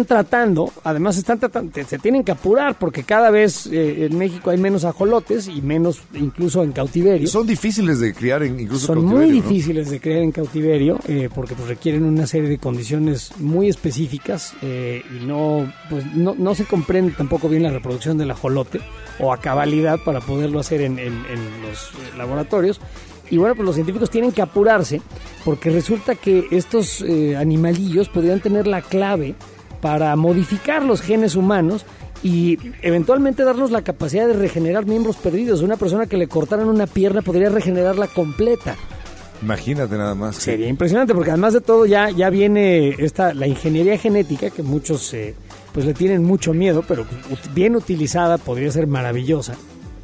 tienen que apurar porque cada vez en México hay menos ajolotes y menos incluso en cautiverio. Son difíciles de criar incluso Son en cautiverio, muy ¿no? difíciles de criar en cautiverio porque pues requieren una serie de condiciones muy específicas y no se comprende tampoco bien la reproducción del ajolote o a cabalidad para poderlo hacer en los laboratorios. Y bueno, pues los científicos tienen que apurarse porque resulta que estos animalillos podrían tener la clave para modificar los genes humanos y eventualmente darnos la capacidad de regenerar miembros perdidos. Una persona que le cortaran una pierna podría regenerarla completa. Imagínate nada más. Sería impresionante porque además de todo ya viene la ingeniería genética que muchos pues le tienen mucho miedo, pero bien utilizada podría ser maravillosa.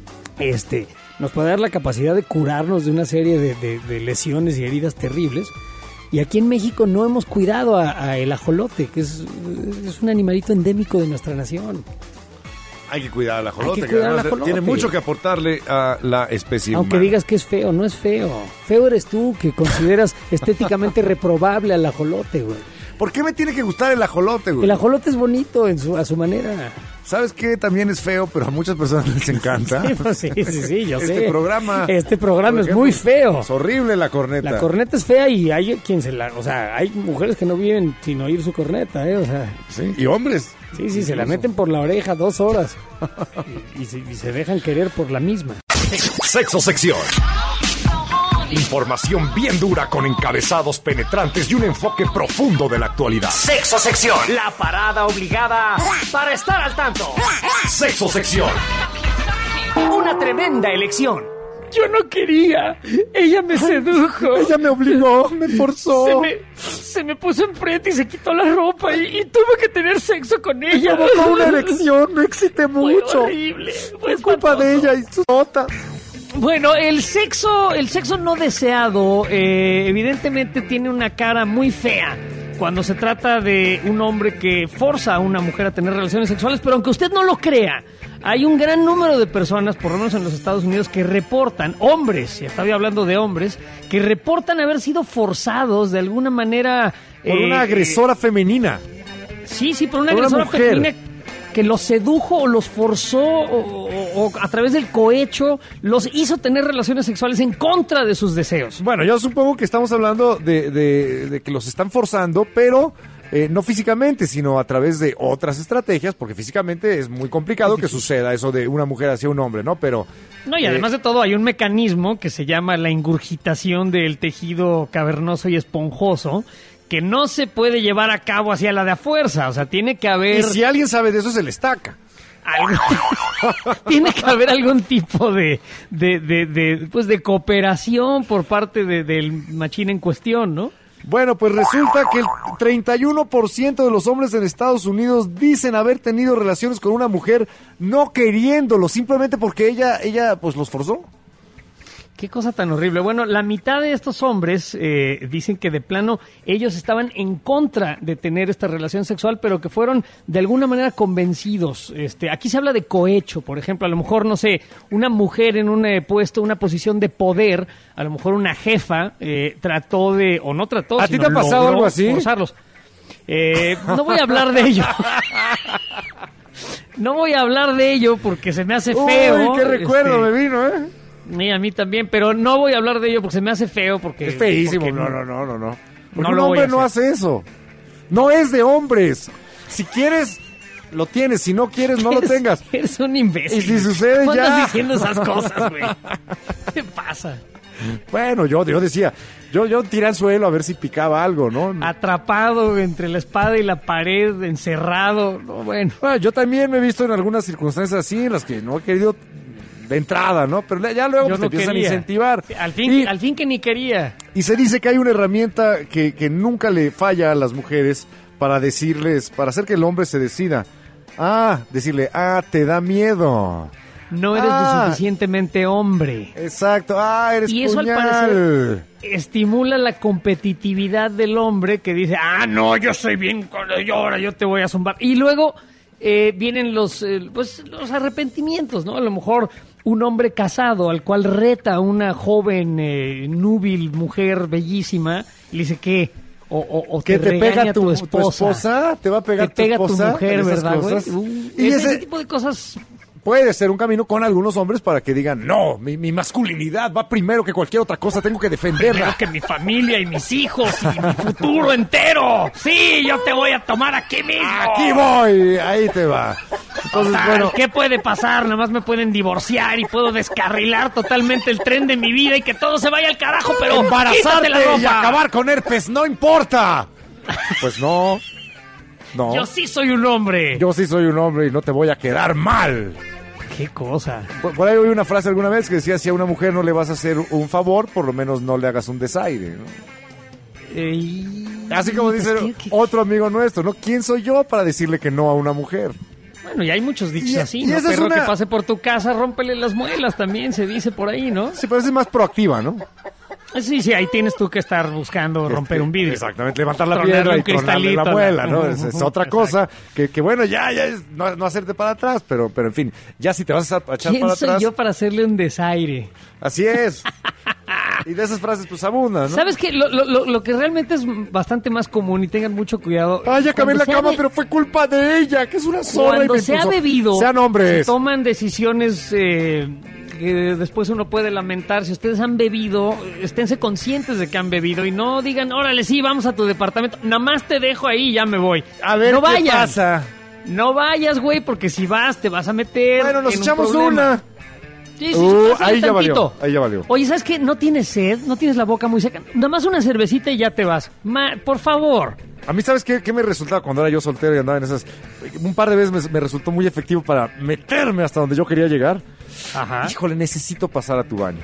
Nos puede dar la capacidad de curarnos de una serie de lesiones y heridas terribles. Y aquí en México no hemos cuidado a el ajolote, que es un animalito endémico de nuestra nación. Hay que cuidar al ajolote, Hay que cuidar al además ajolote. tiene mucho que aportarle a la especie Aunque humana. digas que es feo, no es feo. Feo eres tú, que consideras estéticamente reprobable al ajolote, güey. ¿Por qué me tiene que gustar el ajolote, güey? El ajolote es bonito a su manera. ¿Sabes qué? También es feo, pero a muchas personas les encanta. Sí, yo sé. Este programa es muy feo. Es horrible la corneta. La corneta es fea y hay quien hay mujeres que no viven sin oír su corneta, o sea. Sí, y hombres. Sí, se la meten por la oreja 2 horas y se dejan querer por la misma. Sexo sección. Información bien dura con encabezados penetrantes y un enfoque profundo de la actualidad. Sexo sección. La parada obligada para estar al tanto. Sexo sección. Una tremenda elección. Yo no quería. Ella me sedujo. Ella me obligó, me forzó. Se me puso enfrente y se quitó la ropa y tuve que tener sexo con ella. Provocó una erección, me excité mucho. Fue horrible. Fue culpa de ella y su nota. Bueno, el sexo no deseado evidentemente tiene una cara muy fea cuando se trata de un hombre que forza a una mujer a tener relaciones sexuales, pero aunque usted no lo crea, hay un gran número de personas, por lo menos en los Estados Unidos, que reportan, hombres, y estaba hablando de hombres, que reportan haber sido forzados de alguna manera... Por una agresora femenina. Sí, por una por agresora una mujer femenina que los sedujo o los forzó o a través del cohecho los hizo tener relaciones sexuales en contra de sus deseos. Bueno, yo supongo que estamos hablando de que los están forzando, pero no físicamente, sino a través de otras estrategias, porque físicamente es muy complicado que suceda eso de una mujer hacia un hombre, ¿no? Pero... No, y además de todo hay un mecanismo que se llama la ingurgitación del tejido cavernoso y esponjoso, que no se puede llevar a cabo hacia la de a fuerza, o sea, tiene que haber... Y si alguien sabe de eso, se le estaca. Tiene que haber algún tipo de cooperación por parte del machín en cuestión, ¿no? Bueno, pues resulta que el 31% de los hombres en Estados Unidos dicen haber tenido relaciones con una mujer no queriéndolo, simplemente porque ella pues los forzó. Qué cosa tan horrible. Bueno, la mitad de estos hombres dicen que de plano ellos estaban en contra de tener esta relación sexual, pero que fueron de alguna manera convencidos. Aquí se habla de cohecho, por ejemplo, a lo mejor, no sé, una mujer en un puesto, una posición de poder, a lo mejor una jefa trató de, o no trató, ¿A ti sino te ha pasado logró algo así? forzarlos. No voy a hablar de ello. No voy a hablar de ello porque se me hace feo. Uy, qué recuerdo me vino, ¿eh? Y a mí también, pero no voy a hablar de ello porque se me hace feo. Porque Es feísimo. porque No. Porque No un lo voy hombre a no hace eso. No es de hombres. Si quieres, lo tienes. Si no quieres, no lo tengas. Eres un imbécil. Y si sucede, ¿Cómo ya. andas diciendo esas cosas, güey? ¿Qué pasa? Bueno, yo decía, yo tiré al suelo a ver si picaba algo, ¿no? Atrapado entre la espada y la pared, encerrado. No, bueno. Bueno, yo también me he visto en algunas circunstancias así, en las que no he querido de entrada, ¿no? Pero ya luego Yo te no empiezan quería. a incentivar. Al fin que ni quería. Y se dice que hay una herramienta que nunca le falla a las mujeres para decirles, para hacer que el hombre se decida. Decirle, te da miedo. No eres lo suficientemente hombre. Exacto, eres Y eso al puñal. parecer estimula la competitividad del hombre que dice, no, yo soy bien, ahora yo te voy a zumbar. Y luego vienen los arrepentimientos, ¿no? A lo mejor un hombre casado al cual reta a una joven núbil mujer bellísima y le dice, ¿qué? O Que te pega regaña tu esposa, te va a pegar te pega tu esposa, tu mujer, esas ¿verdad, güey? cosas. Y Ese tipo de cosas. puede ser un camino con algunos hombres para que digan, no, mi masculinidad va primero que cualquier otra cosa, tengo que defenderla. Primero que mi familia y mis hijos y mi futuro entero. Sí, yo te voy a tomar aquí mismo. Aquí voy, ahí te va. Entonces, Total, bueno, ¿qué puede pasar? Nada más me pueden divorciar y puedo descarrilar totalmente el tren de mi vida y que todo se vaya al carajo, pero quítate embarazarte la ropa. y acabar con herpes, no importa. Pues no. Yo sí soy un hombre. Yo sí soy un hombre y no te voy a quedar mal. Qué cosa. Por ahí oí una frase alguna vez que decía, si a una mujer no le vas a hacer un favor, por lo menos no le hagas un desaire, ¿no? Así como dice otro amigo nuestro, ¿no? ¿Quién soy yo para decirle que no a una mujer? Bueno, y hay muchos dichos Y- así, y ¿no? esa es Perro una- que pase por tu casa, rómpele las muelas también, se dice por ahí, ¿no? Sí, parece más proactiva, ¿no? Sí, ahí tienes tú que estar buscando romper un vidrio. Exactamente, levantar la Tronarle piedra un y tronarle la cristalito, muela, ¿no? ¿no? Es otra cosa que bueno, ya es no hacerte para atrás, pero en fin, ya si te vas a echar ¿Quién para soy atrás, yo para hacerle un desaire? así es. Y de esas frases pues abundan, ¿no? ¿Sabes qué? Lo que realmente es bastante más común y tengan mucho cuidado. Ya acabé en la cuando se cama, ha be- pero fue culpa de ella, que es una zorra y Cuando me se ha impulsó. bebido, Sean se hombres. toman decisiones que después uno puede lamentar. Si ustedes han bebido, esténse conscientes de que han bebido y no digan, órale, sí, vamos a tu departamento. Nada más te dejo ahí y ya me voy. A ver no qué vayan. pasa. No vayas, güey, porque si vas te vas a meter. Bueno, nos en un echamos problema. una. Sí, pásale ahí ya valió, tantito. ahí ya valió. Oye, ¿sabes qué? ¿No tienes sed? ¿No tienes la boca muy seca? Nada más una cervecita y ya te vas. Por favor. A mí, ¿sabes qué me resultaba cuando era yo soltero y andaba en esas? Un par de veces me resultó muy efectivo para meterme hasta donde yo quería llegar. Ajá. Híjole, necesito pasar a tu baño.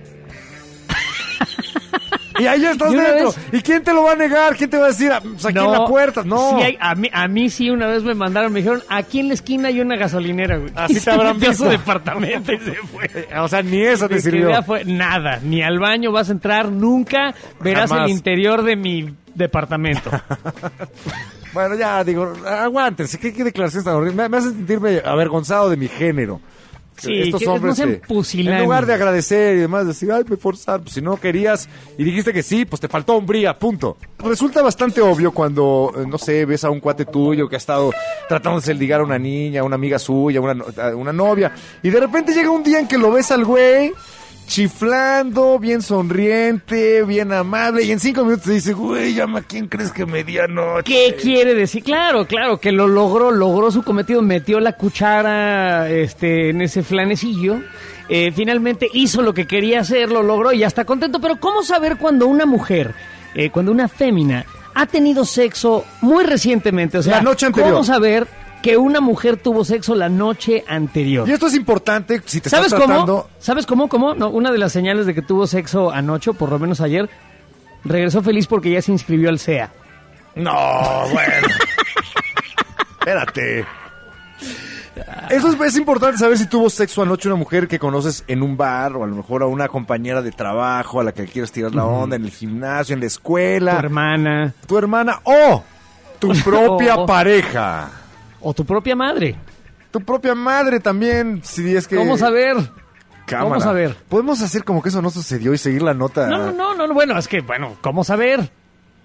Y ahí ya estás Y una dentro. vez- ¿Y quién te lo va a negar? ¿Quién te va a decir? Pues aquí en la puerta. No. Sí, a mí sí, una vez me mandaron, me dijeron, aquí en la esquina hay una gasolinera, güey. Así Y te se habrán metió a visto. su departamento y se fue. O sea, ni eso te Me sirvió. quedé afuera. Nada, ni al baño vas a entrar nunca, verás Jamás. el interior de mi departamento. Bueno, ya digo, aguántense. ¿Qué declaración tan horrible? Me hace sentirme avergonzado de mi género. Sí, Estos que no hombres sean que, pusilánimes. en lugar de agradecer y demás, decir, ay, me forzaron. Pues si no querías y dijiste que sí, pues te faltó hombría, punto. Resulta bastante obvio cuando, no sé, ves a un cuate tuyo que ha estado tratándose de ligar a una niña, a una amiga suya, a una novia, y de repente llega un día en que lo ves al güey chiflando, bien sonriente, bien amable, y en 5 minutos te dice, güey, llama, ¿quién crees que me di anoche? ¿Qué quiere decir? Claro, que lo logró su cometido, metió la cuchara en ese flanecillo, finalmente hizo lo que quería hacer, lo logró y ya está contento. Pero ¿cómo saber cuando una mujer, cuando una fémina ha tenido sexo muy recientemente? O sea, La noche anterior. ¿cómo saber que una mujer tuvo sexo la noche anterior? Y esto es importante si te ¿Sabes estás cómo? tratando... ¿Sabes cómo? No, una de las señales de que tuvo sexo anoche, por lo menos ayer, regresó feliz porque ya se inscribió al CEA. No, bueno. Espérate. Eso es importante saber si tuvo sexo anoche una mujer que conoces en un bar o a lo mejor a una compañera de trabajo a la que quieres tirar la onda, en el gimnasio, en la escuela. Tu hermana Tu hermana o tu propia O- pareja. o tu propia madre. Tu propia madre también, si es que... ¿Cómo saber? Cámara. ¿Cómo saber? Podemos hacer como que eso no sucedió y seguir la nota. No, bueno, es que, ¿cómo saber?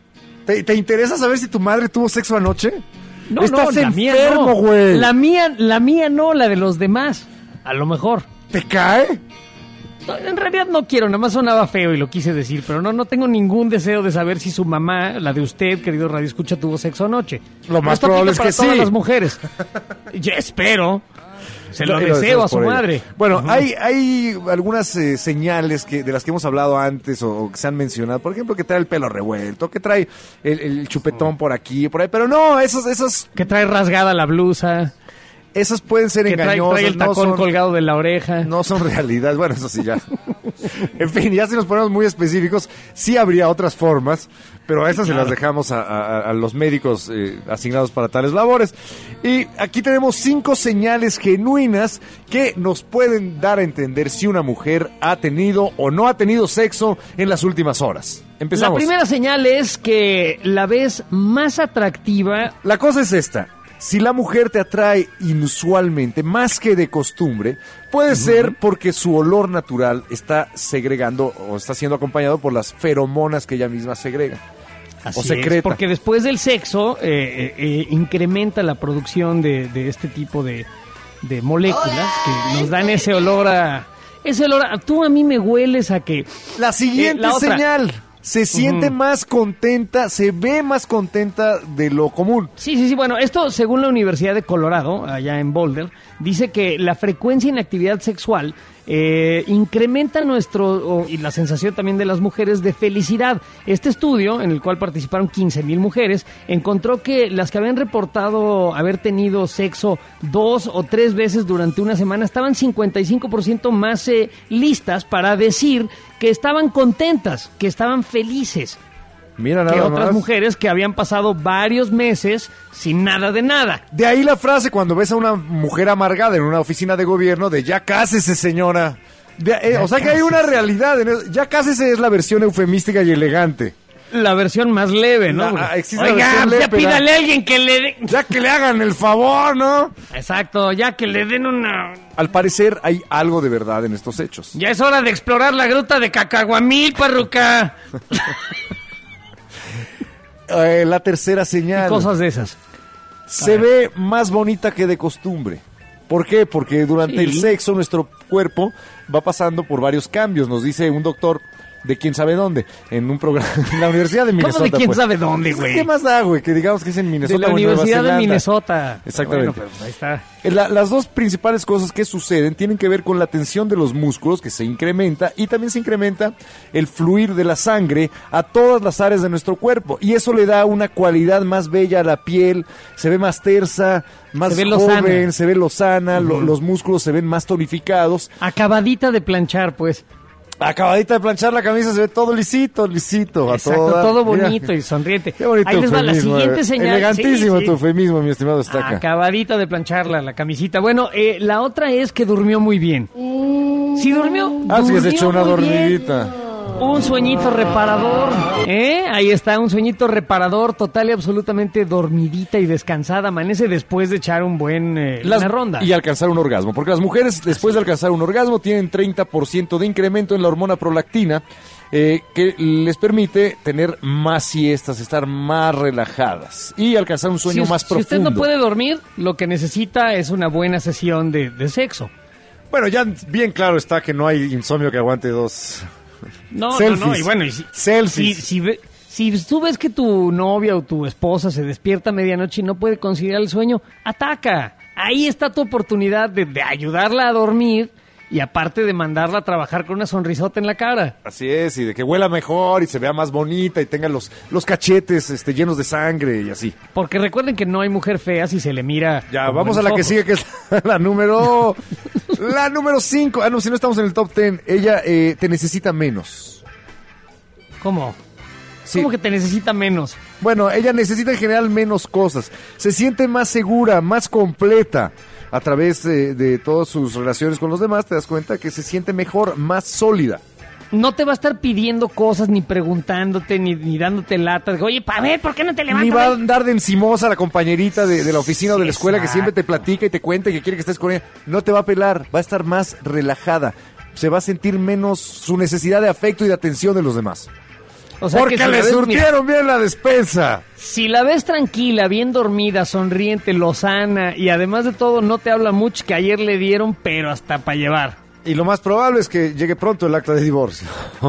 ¿Te interesa saber si tu madre tuvo sexo anoche? No, Estás la mía enfermo, no. güey. La mía no, la de los demás. A lo mejor. ¿Te cae? No, en realidad no quiero, nada más sonaba feo y lo quise decir, pero no tengo ningún deseo de saber si su mamá, la de usted, querido Radio Escucha, tuvo sexo anoche. Lo más Esto probable aplica es que para todas sí. las mujeres. Yo espero. Se lo Y lo deseo a deseas su por ella. madre. Bueno, hay algunas señales de las que hemos hablado antes o que se han mencionado. Por ejemplo, que trae el pelo revuelto, que trae el chupetón por aquí, por ahí. Pero no, esos Que trae rasgada la blusa. Esas pueden ser Que engañosas. trae el no tacón son- colgado de la oreja. No son realidad, bueno, eso sí ya. En fin, ya si nos ponemos muy específicos, sí habría otras formas, pero a esas se las dejamos a los médicos asignados para tales labores. Y aquí tenemos 5 señales genuinas que nos pueden dar a entender si una mujer ha tenido o no ha tenido sexo en las últimas horas. Empezamos. La primera señal es que la ves más atractiva. La cosa es esta. Si la mujer te atrae inusualmente, más que de costumbre, puede ser porque su olor natural está segregando o está siendo acompañado por las feromonas que ella misma segrega. Así o secreta. es, porque después del sexo incrementa la producción de este tipo de moléculas que nos dan ese olor a... Tú a mí me hueles a que... La siguiente la otra. señal. Se siente más contenta, se ve más contenta de lo común. Sí, bueno, esto según la Universidad de Colorado, allá en Boulder, dice que la frecuencia en actividad sexual incrementa y la sensación también de las mujeres de felicidad. Este estudio, en el cual participaron 15,000 mujeres, encontró que las que habían reportado haber tenido sexo 2 o 3 veces durante una semana estaban 55% más listas para decir que estaban contentas, que estaban felices. Mira Que nada otras más. mujeres que habían pasado varios meses sin nada de nada. De ahí la frase cuando ves a una mujer amargada en una oficina de gobierno de ya cásese, señora. O sea que hay una realidad. Ya cásese es la versión eufemística y elegante. La versión más leve, ¿no? Existe la Oiga, versión ya leve, pídale a alguien que le dé... Ya que le hagan el favor, ¿no? Exacto, ya que le den una... Al parecer hay algo de verdad en estos hechos. Ya es hora de explorar la gruta de Cacahuamil, parruca. La tercera señal. Y cosas de esas. Se ve más bonita que de costumbre. ¿Por qué? Porque durante el sexo nuestro cuerpo va pasando por varios cambios, nos dice un doctor de quién sabe dónde, en un programa en la Universidad de Minnesota. ¿Cómo de quién pues. sabe dónde, güey? ¿Qué más da, güey? Que digamos que es en Minnesota De la o en Nueva Universidad de Zelanda. Minnesota. Exactamente. Bueno, pues ahí está. Las dos principales cosas que suceden tienen que ver con la tensión de los músculos, que se incrementa, y también se incrementa el fluir de la sangre a todas las áreas de nuestro cuerpo. Y eso le da una cualidad más bella a la piel, se ve más tersa, más Se ve joven, lozana. se ve lozana, los músculos se ven más tonificados. Acabadita de planchar, pues. Acabadita de planchar la camisa, se ve todo lisito. A Exacto, toda- todo mira. bonito y sonriente. Qué bonito Ahí les va la eufemismo, siguiente señal. Elegantísimo Sí, tu eufemismo, mi estimado Estaca. Acabadita de plancharla, la camisita. Bueno, la otra es que durmió muy bien. Sí, durmió. Ah, sí, que se echó una muy bien. dormidita. Un sueñito reparador, Ahí está, un sueñito reparador, total y absolutamente dormidita y descansada. Amanece después de echar un buen una ronda. Y alcanzar un orgasmo, porque las mujeres después de alcanzar un orgasmo tienen 30% de incremento en la hormona prolactina, que les permite tener más siestas, estar más relajadas y alcanzar un sueño más Si profundo. usted no puede dormir, lo que necesita es una buena sesión de sexo. Bueno, ya bien claro está que no hay insomnio que aguante dos... No, Selfies. no, y bueno, y Selfies. si tú ves que tu novia o tu esposa se despierta a medianoche y no puede conciliar el sueño, ataca. Ahí está tu oportunidad de ayudarla a dormir y aparte de mandarla a trabajar con una sonrisota en la cara. Así es, y de que huela mejor y se vea más bonita y tenga los cachetes llenos de sangre y así. Porque recuerden que no hay mujer fea si se le mira. Ya, con vamos a la buenos que ojos. sigue, que es la número... La número 5. Ah, no, si no estamos en el top 10. Ella te necesita menos. ¿Cómo? Sí. ¿Cómo que te necesita menos? Bueno, ella necesita en general menos cosas. Se siente más segura, más completa. A través de todas sus relaciones con los demás, te das cuenta que se siente mejor, más sólida. No te va a estar pidiendo cosas, ni preguntándote, ni dándote lata. De, oye, a ver, ¿por qué no te levantas? Ni va a andar de encimosa la compañerita de la oficina o de la escuela que siempre te platica y te cuenta y que quiere que estés con ella. No te va a pelar, va a estar más relajada. Se va a sentir menos su necesidad de afecto y de atención de los demás. O sea, Porque que si le la ves, surtieron bien la despensa. si la ves tranquila, bien dormida, sonriente, lozana y además de todo no te habla mucho, que ayer le dieron, pero hasta para llevar. Y lo más probable es que llegue pronto el acta de divorcio.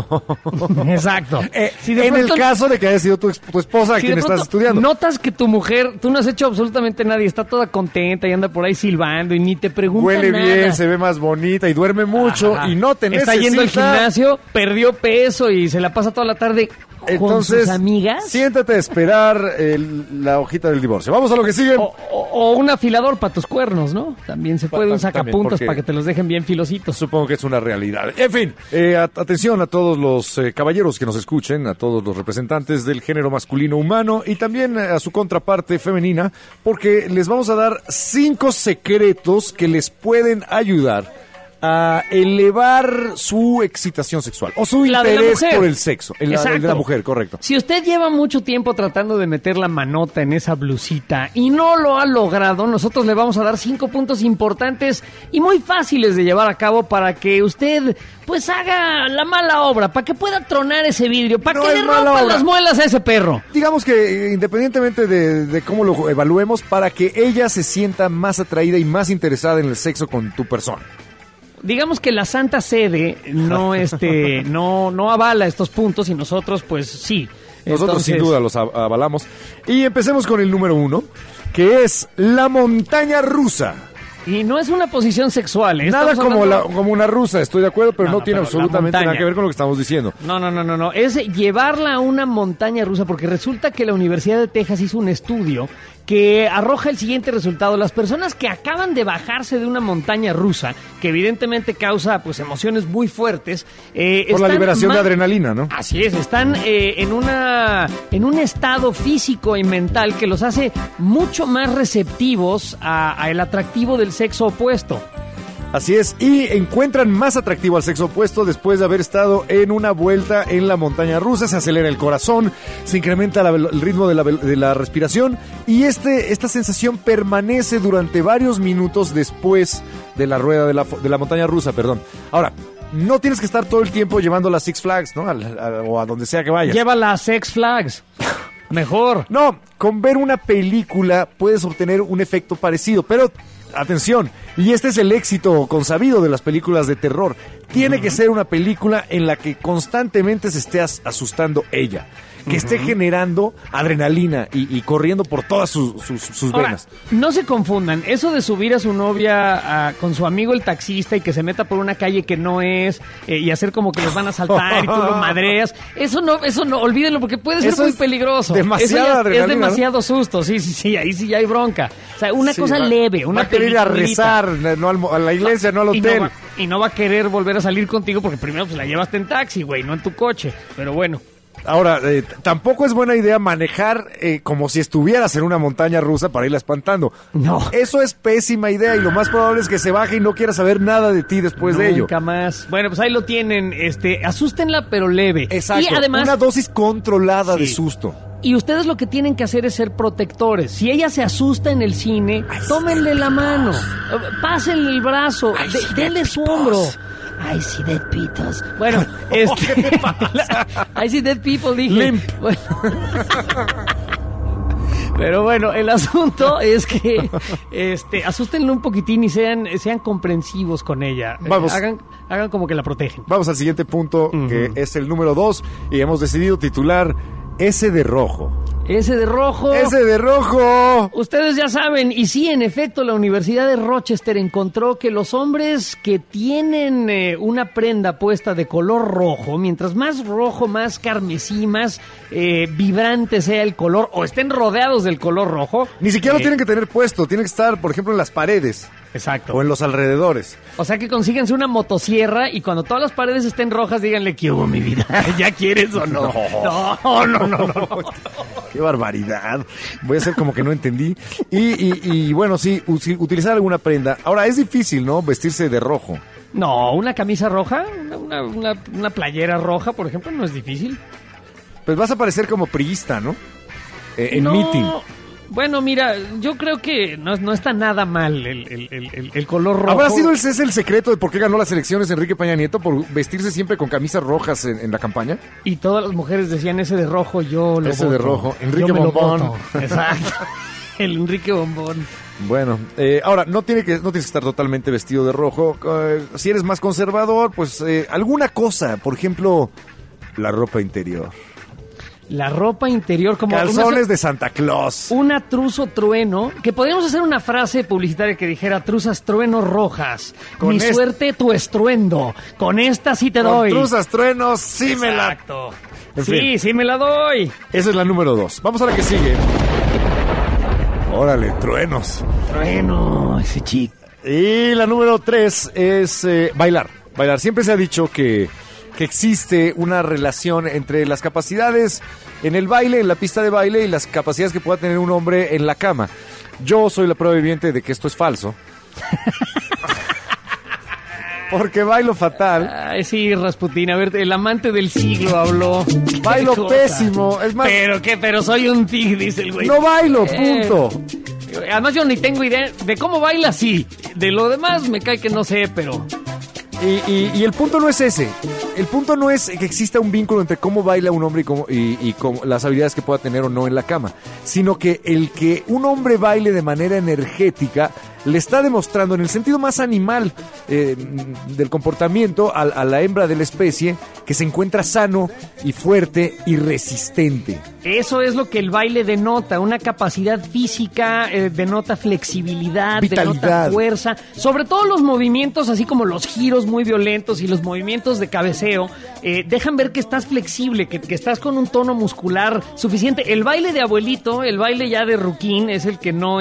Exacto. Si de en pronto- el caso de que haya sido tu esposa a si quien de estás pronto estudiando. notas que tu mujer, tú no has hecho absolutamente nada y está toda contenta y anda por ahí silbando y ni te pregunta Huele nada. bien, se ve más bonita y duerme mucho Ajá. y no te Está necesita. yendo al gimnasio, perdió peso y se la pasa toda la tarde con Entonces, sus amigas. siéntate a esperar la hojita del divorcio. Vamos a lo que sigue. O un afilador para tus cuernos, ¿no? También se puede, un También, sacapuntas porque- para que te los dejen bien filositos. Supongo que es una realidad. En fin, atención a todos los caballeros que nos escuchen, a todos los representantes del género masculino humano y también a su contraparte femenina, porque les vamos a dar 5 secretos que les pueden ayudar a elevar su excitación sexual o su La de la interés mujer. por el sexo. El de la Exacto. mujer, correcto. Si usted lleva mucho tiempo tratando de meter la manota en esa blusita y no lo ha logrado, nosotros le vamos a dar 5 puntos importantes y muy fáciles de llevar a cabo para que usted pues haga la mala obra, para que pueda tronar ese vidrio, para No que es le mala rompan obra. las muelas a ese perro. Digamos que independientemente de cómo lo evaluemos, para que ella se sienta más atraída y más interesada en el sexo con tu persona. Digamos que la Santa Sede no no avala estos puntos y nosotros pues sí. Nosotros Entonces, sin duda los avalamos. Y empecemos con el número 1, que es la montaña rusa. y no es una posición sexual. Nada Estamos como, hablando- como una rusa, estoy de acuerdo, pero no, tiene pero la absolutamente nada montaña. que ver con lo que estamos diciendo. No. Es llevarla a una montaña rusa, porque resulta que la Universidad de Texas hizo un estudio que arroja el siguiente resultado. Las personas que acaban de bajarse de una montaña rusa, que evidentemente causa pues emociones muy fuertes, Por la están liberación de más- adrenalina, ¿no? Así es, están en un estado físico y mental que los hace mucho más receptivos a el atractivo del sexo opuesto. Así es, y encuentran más atractivo al sexo opuesto después de haber estado en una vuelta en la montaña rusa. Se acelera el corazón, se incrementa el ritmo de la respiración y esta sensación permanece durante varios minutos después de la rueda de la montaña rusa, perdón. Ahora, no tienes que estar todo el tiempo llevando las Six Flags, ¿no? O a donde sea que vayas. Lleva las Sex Flags. Mejor. No, con ver una película puedes obtener un efecto parecido, pero atención, y este es el éxito consabido de las películas de terror. Tiene que ser una película en la que constantemente se esté asustando ella, que esté generando adrenalina y corriendo por todas sus Ahora, venas. no se confundan, eso de subir a su novia con su amigo el taxista y que se meta por una calle que no es y hacer como que los van a asaltar y tú lo madreas, eso no, olvídenlo porque puede ser Eso muy es peligroso. demasiada Eso ya adrenalina, es ¿no? demasiado susto, sí, ahí sí ya hay bronca. O sea, una Sí, cosa leve, una va a querer ir a peliculita. rezar, no a la iglesia, no al Y hotel. y no va a querer volver a salir contigo porque primero pues la llevaste en taxi, güey, no en tu coche. Pero bueno. Ahora, tampoco es buena idea manejar como si estuvieras en una montaña rusa para irla espantando. No. Eso es pésima idea y lo más probable es que se baje y no quiera saber nada de ti después de ello. Nunca más. Bueno, pues ahí lo tienen. Asústenla, pero leve. Exacto, Y además, una dosis controlada de Sí. susto. y ustedes lo que tienen que hacer es ser protectores. Si ella se asusta en el cine, tómenle la mano, pásenle el brazo, denle su hombro. I see dead pitos. Bueno, ¿Qué te pasa? I see dead people, dije. Limp. Bueno. Pero bueno, el asunto es que asústenle un poquitín y sean comprensivos con ella. Vamos. Hagan como que la protegen. Vamos al siguiente punto, que es el número 2, y hemos decidido titular Ese de rojo. Ese de rojo. ¡Ese de rojo! Ustedes ya saben, y sí, en efecto, la Universidad de Rochester encontró que los hombres que tienen una prenda puesta de color rojo, mientras más rojo, más carmesí, más vibrante sea el color, o estén rodeados del color rojo. Ni siquiera lo tienen que tener puesto, tiene que estar, por ejemplo, en las paredes Exacto. o en los alrededores. O sea que consíguense una motosierra y cuando todas las paredes estén rojas, díganle, ¿qué hubo, mi vida? ¿Ya quieres o no? No. ¡Qué barbaridad! Voy a hacer como que no entendí. Y bueno, sí, utilizar alguna prenda. Ahora, es difícil, ¿no? Vestirse de rojo. No, una camisa roja, una playera roja, por ejemplo, no es difícil. Pues vas a parecer como priista, ¿no? En No, meeting. Bueno, mira, yo creo que no está nada mal el color rojo. ¿Habrá sido ese el secreto de por qué ganó las elecciones Enrique Peña Nieto? ¿Por vestirse siempre con camisas rojas en la campaña? Y todas las mujeres decían ese de rojo, yo lo Ese voto. de rojo, Enrique Yo me lo Bombón. voto. Exacto. El Enrique Bombón. Bueno, ahora, no tienes que estar totalmente vestido de rojo. Si eres más conservador, pues alguna cosa, por ejemplo, la ropa interior. La ropa interior como... Calzones de Santa Claus. Una truzo trueno, que podríamos hacer una frase publicitaria que dijera truzas truenos rojas. Con Mi suerte, tu estruendo. Con esta sí te Con doy. truzas, truenos, sí me la... Exacto. En Sí, fin. sí me la doy. Esa es la número 2. Vamos a la que sigue. Órale, truenos. Trueno, ese chico. Y la número 3 es bailar. Bailar. Siempre se ha dicho que existe una relación entre las capacidades en el baile, en la pista de baile, y las capacidades que pueda tener un hombre en la cama. Yo soy la prueba viviente de que esto es falso. Porque bailo fatal. Ay, sí, Rasputín. A ver, el amante del siglo habló. Bailo Qué cosa. pésimo. Es más, Pero soy un tig, dice el güey. no bailo, punto. Además, yo ni tengo idea de cómo baila, sí. De lo demás me cae que no sé, pero... Y el punto no es ese. El punto no es que exista un vínculo entre cómo baila un hombre y las habilidades que pueda tener o no en la cama, sino que el que un hombre baile de manera energética le está demostrando en el sentido más animal del comportamiento a la hembra de la especie que se encuentra sano y fuerte y resistente. Eso es lo que el baile denota, una capacidad física, denota flexibilidad, Vitalidad. denota fuerza, sobre todo los movimientos, así como los giros muy violentos y los movimientos de cabeceo, dejan ver que estás flexible, que estás con un tono muscular suficiente. El baile de abuelito, el baile ya de ruquín, es el que no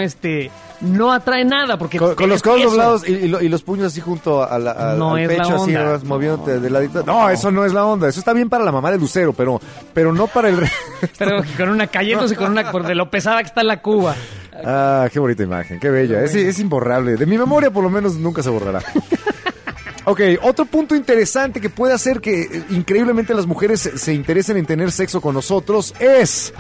atrae nada, porque Con los codos eso. doblados y los puños así junto al No al es la pecho, así onda. vas moviéndote de ladito. No, eso no es la onda. Eso está bien para la mamá de Lucero, pero no para el... Pero con una cayéndose por de lo pesada que está la cuba. Ah, qué bonita imagen, qué bella. Es imborrable. De mi memoria por lo menos nunca se borrará. Ok, otro punto interesante que puede hacer que increíblemente las mujeres se interesen en tener sexo con nosotros es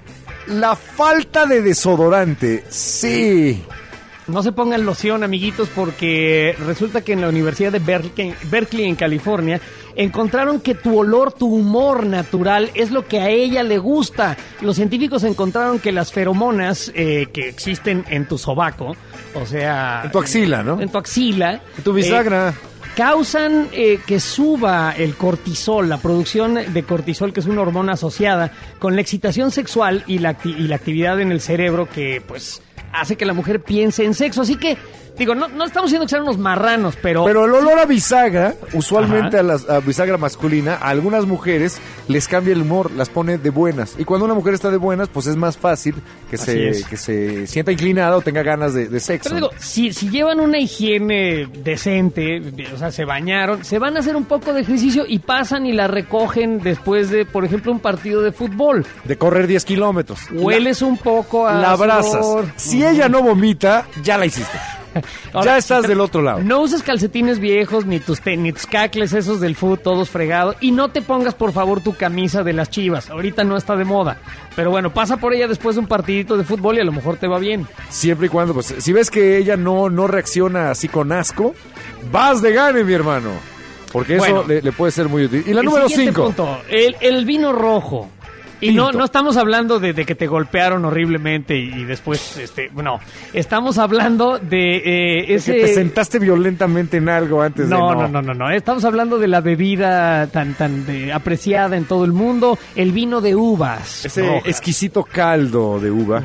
la falta de desodorante. Sí. No se pongan loción, amiguitos, porque resulta que en la Universidad de Berkeley, en California, encontraron que tu olor, tu humor natural es lo que a ella le gusta. Los científicos encontraron que las feromonas que existen en tu sobaco, o sea... En tu axila, ¿no? En tu axila. En tu bisagra. Causan que suba el cortisol, la producción de cortisol, que es una hormona asociada con la excitación sexual y la actividad en el cerebro que, pues, hace que la mujer piense en sexo. Así que, digo, no estamos diciendo que sean unos marranos, pero el olor a bisagra, usualmente Ajá. a bisagra masculina, a algunas mujeres les cambia el humor, las pone de buenas. Y cuando una mujer está de buenas, pues es más fácil que se sienta inclinada o tenga ganas de sexo. Pero digo, si llevan una higiene decente, o sea, se bañaron, se van a hacer un poco de ejercicio y pasan y la recogen después de, por ejemplo, un partido de fútbol. De correr 10 kilómetros. Hueles un poco a La abrazas. sudor. Si ella no vomita, ya la hiciste. Ahora, Ya estás si del otro lado. No uses calcetines viejos, ni tus cacles esos del fútbol, todos fregados. Y no te pongas, por favor, tu camisa de las Chivas. Ahorita no está de moda. Pero bueno, pasa por ella después de un partidito de fútbol y a lo mejor te va bien. Siempre y cuando, pues, si ves que ella no reacciona así con asco, vas de gane, mi hermano. Porque Bueno. eso le puede ser muy útil. Y la El número siguiente 5. punto, el vino rojo. Y no estamos hablando de que te golpearon horriblemente y después, no. Estamos hablando de ese... Que te sentaste violentamente en algo antes de... No. Estamos hablando de la bebida tan apreciada en todo el mundo, el vino de uvas. Ese rojas. exquisito caldo de uva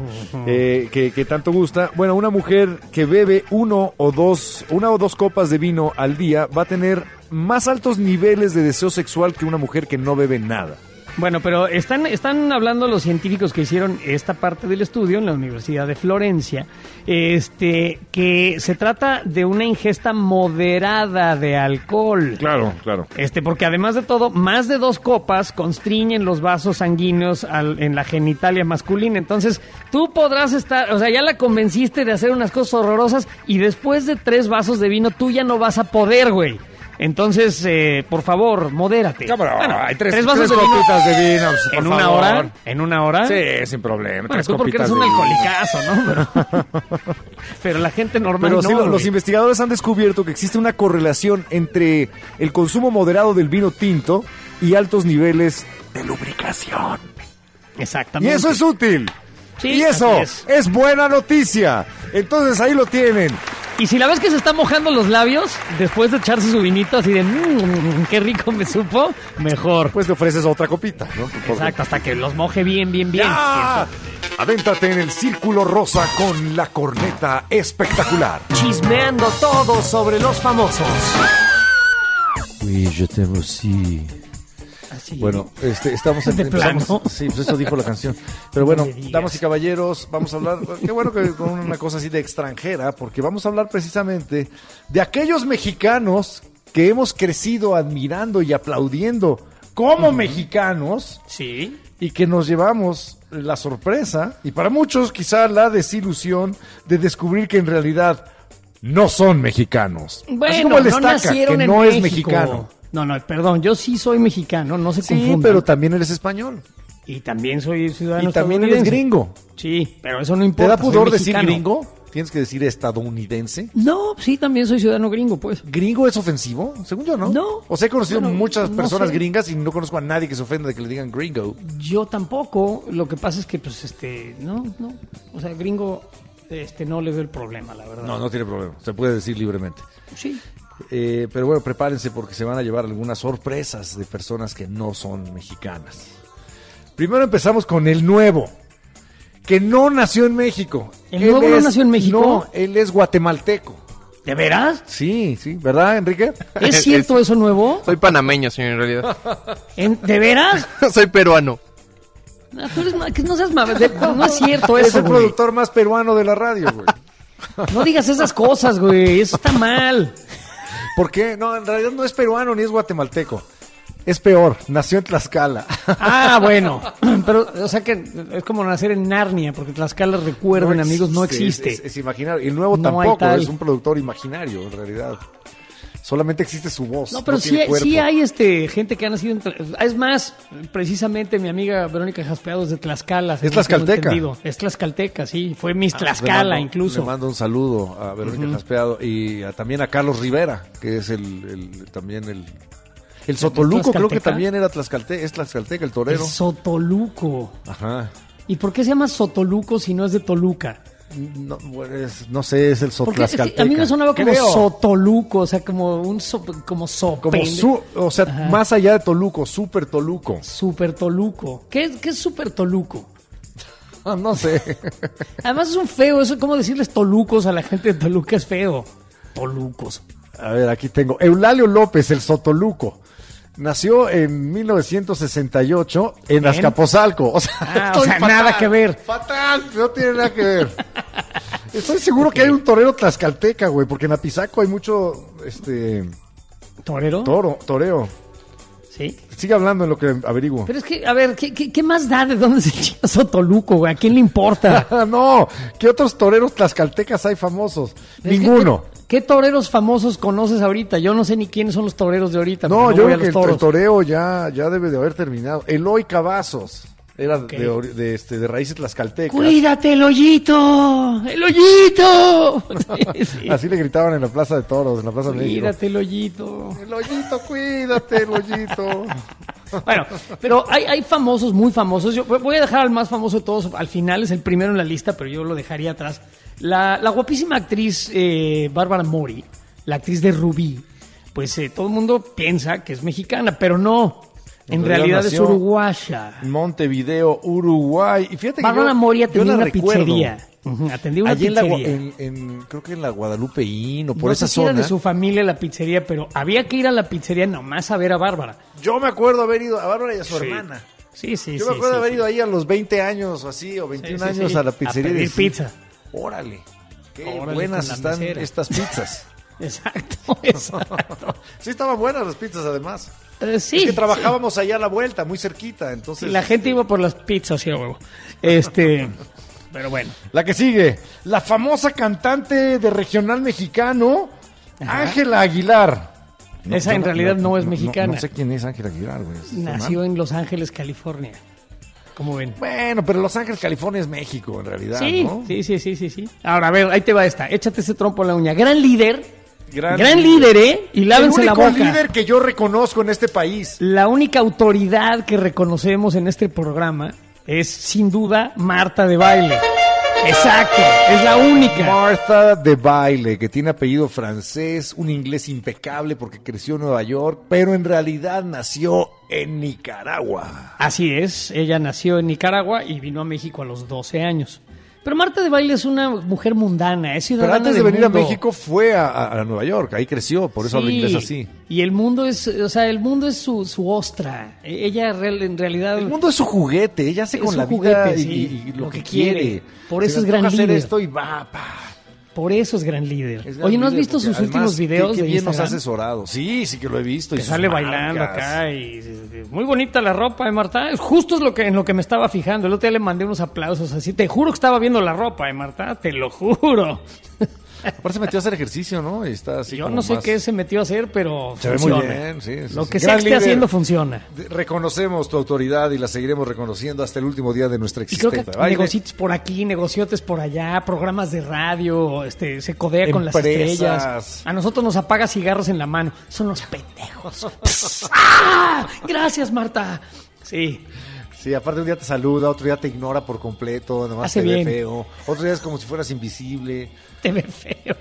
que tanto gusta. Bueno, una mujer que bebe una o dos copas de vino al día va a tener más altos niveles de deseo sexual que una mujer que no bebe nada. Bueno, pero están hablando los científicos que hicieron esta parte del estudio en la Universidad de Florencia, que se trata de una ingesta moderada de alcohol. Claro. Porque además de todo, más de 2 copas constriñen los vasos sanguíneos en la genitalia masculina. Entonces, tú podrás estar, o sea, ya la convenciste de hacer unas cosas horrorosas y después de 3 vasos de vino, tú ya no vas a poder, güey. Entonces, por favor, modérate. Cámara, Bueno, hay tres vasos de vino copitas de vino, pues, por en una favor. hora. ¿En una hora? Sí, sin problema. Bueno, Tres tú porque copitas eres un de vino. alcoholicazo, ¿no? Pero la gente normal Pero no, sí, los güey. investigadores han descubierto que existe una correlación entre el consumo moderado del vino tinto y altos niveles de lubricación. Y Exactamente. eso es útil. Sí, y eso así es buena noticia. Entonces ahí lo tienen. Y si la ves que se está mojando los labios, después de echarse su vinito así de qué rico me supo, mejor. Pues le ofreces otra copita, ¿no? Exacto, hasta que los moje bien, bien, bien. ¡Ya! Adéntrate en el círculo rosa con la corneta espectacular. Chismeando todo sobre los famosos. Oui, je t'aime aussi. Así. Bueno, estamos ¿De empezamos- plano? Sí, pues eso dijo la canción. Pero bueno, No me digas. damas y caballeros, vamos a hablar, qué bueno que con una cosa así de extranjera, porque vamos a hablar precisamente de aquellos mexicanos que hemos crecido admirando y aplaudiendo como mexicanos Sí. y que nos llevamos la sorpresa y para muchos quizá la desilusión de descubrir que en realidad no son mexicanos. Bueno, Así como el no Estaca, nacieron que en no es México. mexicano. No, perdón, yo sí soy mexicano, no se Sí, confundan. pero también eres español. Y también soy ciudadano Y también eres estadounidense. gringo. Sí, pero eso no ¿Te importa. da pudor soy decir mexicano. gringo? Tienes que decir estadounidense. No, sí, también soy ciudadano gringo, pues. ¿Gringo es ofensivo? Según yo, ¿no? No. O sea, he conocido Bueno, muchas no personas sé. gringas y no conozco a nadie que se ofenda de que le digan gringo. Yo tampoco. Lo que pasa es que, pues, no. O sea, gringo, no le veo el problema, la verdad. No tiene problema. Se puede decir libremente. Sí. Pero bueno, prepárense porque se van a llevar algunas sorpresas de personas que no son mexicanas. Primero empezamos con el nuevo, que no nació en México. ¿El nuevo no nació en México? No, él es guatemalteco. ¿De veras? Sí, ¿verdad, Enrique? ¿Es cierto eso nuevo? Soy panameño, señor, en realidad. ¿De veras? Soy peruano. Ah, tú eres que no seas no es cierto Es eso, el güey. productor más peruano de la radio, güey. No digas esas cosas, güey. Eso está mal. ¿Por qué? No, en realidad no es peruano ni es guatemalteco. Es peor, nació en Tlaxcala. Ah, bueno. Pero, o sea que es como nacer en Narnia, porque Tlaxcala, recuerden, amigos, no existe. Es imaginario. Y el nuevo No hay tampoco, tal. es un productor imaginario, en realidad. Solamente existe su voz. No, pero tiene cuerpo. sí hay gente que ha nacido en Es más, precisamente mi amiga Verónica Jaspeado es de Tlaxcala. según tlaxcalteca. tengo entendido. Es tlaxcalteca, sí. Fue Miss Le Tlaxcala, mando- incluso. Le mando un saludo a Verónica Jaspeado y también a Carlos Rivera, que es también el Sotoluco, creo que tlaxcalteca? también era tlaxcalteca, es tlaxcalteca, el El torero. Sotoluco. Ajá. ¿Y por qué se llama Sotoluco si no es de Toluca? No, bueno, no sé, es el Porque es que Sotlaxcalteca. a mí me sonaba como Creo. Sotoluco, o sea, como como O sea, Ajá. más allá de Toluco, Super Toluco. Super Toluco. ¿Qué es Super Toluco? No sé. Además es un feo, eso es como decirles tolucos a la gente de Toluca es feo. Tolucos. A ver, aquí tengo. Eulalio López, el Sotoluco. Nació en 1968 en Azcapotzalco. O sea, O sea, nada que ver. Fatal, no tiene nada que ver. Estoy seguro que hay un torero tlaxcalteca, güey, porque en Apizaco hay mucho ¿Torero? toreo. Sí. Sigue hablando en lo que averiguo. Pero es que, a ver, ¿qué más da de dónde se chinga Sotoluco, güey? ¿A quién le importa? No, ¿qué otros toreros tlaxcaltecas hay famosos? Es que, Ninguno. ¿Qué toreros famosos conoces ahorita? Yo no sé ni quiénes son los toreros de ahorita. No, porque yo voy a creo que los el toros. toreo ya debe de haber terminado. Eloy Cavazos era Ok. de raíces tlaxcaltecas. ¡Cuídate, el hoyito! ¡El hoyito! Sí, sí. Así le gritaban en la Plaza de Toros, en la Plaza de México. Cuídate, el hoyito. El hoyito, cuídate, el hoyito. Bueno, pero hay famosos, muy famosos. Yo voy a dejar al más famoso de todos. Al final es el primero en la lista, pero yo lo dejaría atrás. La guapísima actriz Bárbara Mori, la actriz de Rubí, pues todo el mundo piensa que es mexicana, pero no. En realidad es nació uruguaya. en Montevideo, Uruguay. Y fíjate que Bárbara Mori yo atendía la una recuerdo. pizzería. Atendía una Allí pizzería. creo que en la Guadalupeín o por No esa sé si era zona. de su familia la pizzería, pero había que ir a la pizzería nomás a ver a Bárbara. Yo me acuerdo haber ido a Bárbara y a su Sí. hermana. Sí, sí, Yo sí. me acuerdo sí, haber sí. ido ahí a los 20 años o así, o 21 Sí, sí, años sí. a la pizzería. A y pedir decir, pizza. Órale, qué Órale, buenas con la están mesera. estas pizzas. Exacto, exacto. Sí, estaban buenas las pizzas además. Sí. Es que trabajábamos allá a la vuelta, muy cerquita, entonces... Sí, la gente iba por las pizzas, sí, a huevo. Pero bueno. La que sigue, la famosa cantante de regional mexicano, Ajá. Ángela Aguilar. Esa en realidad no es mexicana. No sé quién es Ángel Aguilar, güey. Nació en Los Ángeles, California. ¿Cómo ven? Bueno, pero Los Ángeles, California es México, en realidad, Sí, ¿no? sí. Ahora, a ver, ahí te va esta. Échate ese trompo en la uña. Gran líder, Gran líder, Y lávense la boca. El único líder que yo reconozco en este país. La única autoridad que reconocemos en este programa es, sin duda, Marta de Baile. Exacto, es la única. Martha de Baile, que tiene apellido francés, un inglés impecable porque creció en Nueva York, pero en realidad nació en Nicaragua. Así es, ella nació en Nicaragua y vino a México a los 12 años. Pero Marta de Baile es una mujer mundana, es ciudadana Pero antes de del venir mundo. a México fue a Nueva York, ahí creció, por eso habla Sí, inglés así. Y el mundo es, el mundo es su ostra. Ella en realidad... El mundo es su juguete, ella hace Es con su la vida juguete, y, sí, y lo que quiere. Por Se eso le es gran antoja hacer líder. esto y va, pa. Por eso es gran líder. Es gran Oye, ¿no has líder, visto sus porque últimos además, videos qué de bien nos ha Instagram? asesorado. Sí, sí que lo he visto. Que y sus sale bailando marcas. acá y muy bonita la ropa de Marta. Justo es en lo que me estaba fijando. El otro día le mandé unos aplausos así. Te juro que estaba viendo la ropa de Marta, te lo juro. Aparte se metió a hacer ejercicio, ¿no? Y está así Yo como no sé más- qué se metió a hacer, pero Se ve funciona. muy bien, sí. Lo sí. que sea Gran que esté líder. haciendo funciona. Reconocemos tu autoridad y la seguiremos reconociendo hasta el último día de nuestra Y creo existencia. que Baile. negocios por aquí, negociotes por allá, programas de radio, se codea con las Empresas. estrellas. A nosotros nos apaga cigarros en la mano. Son los pendejos. ¡Ah! Gracias, Marta. Sí. Sí, aparte un día te saluda, otro día te ignora por completo, nomás Hace te ve bien. feo. Otro día es como si fueras invisible. Te ve feo.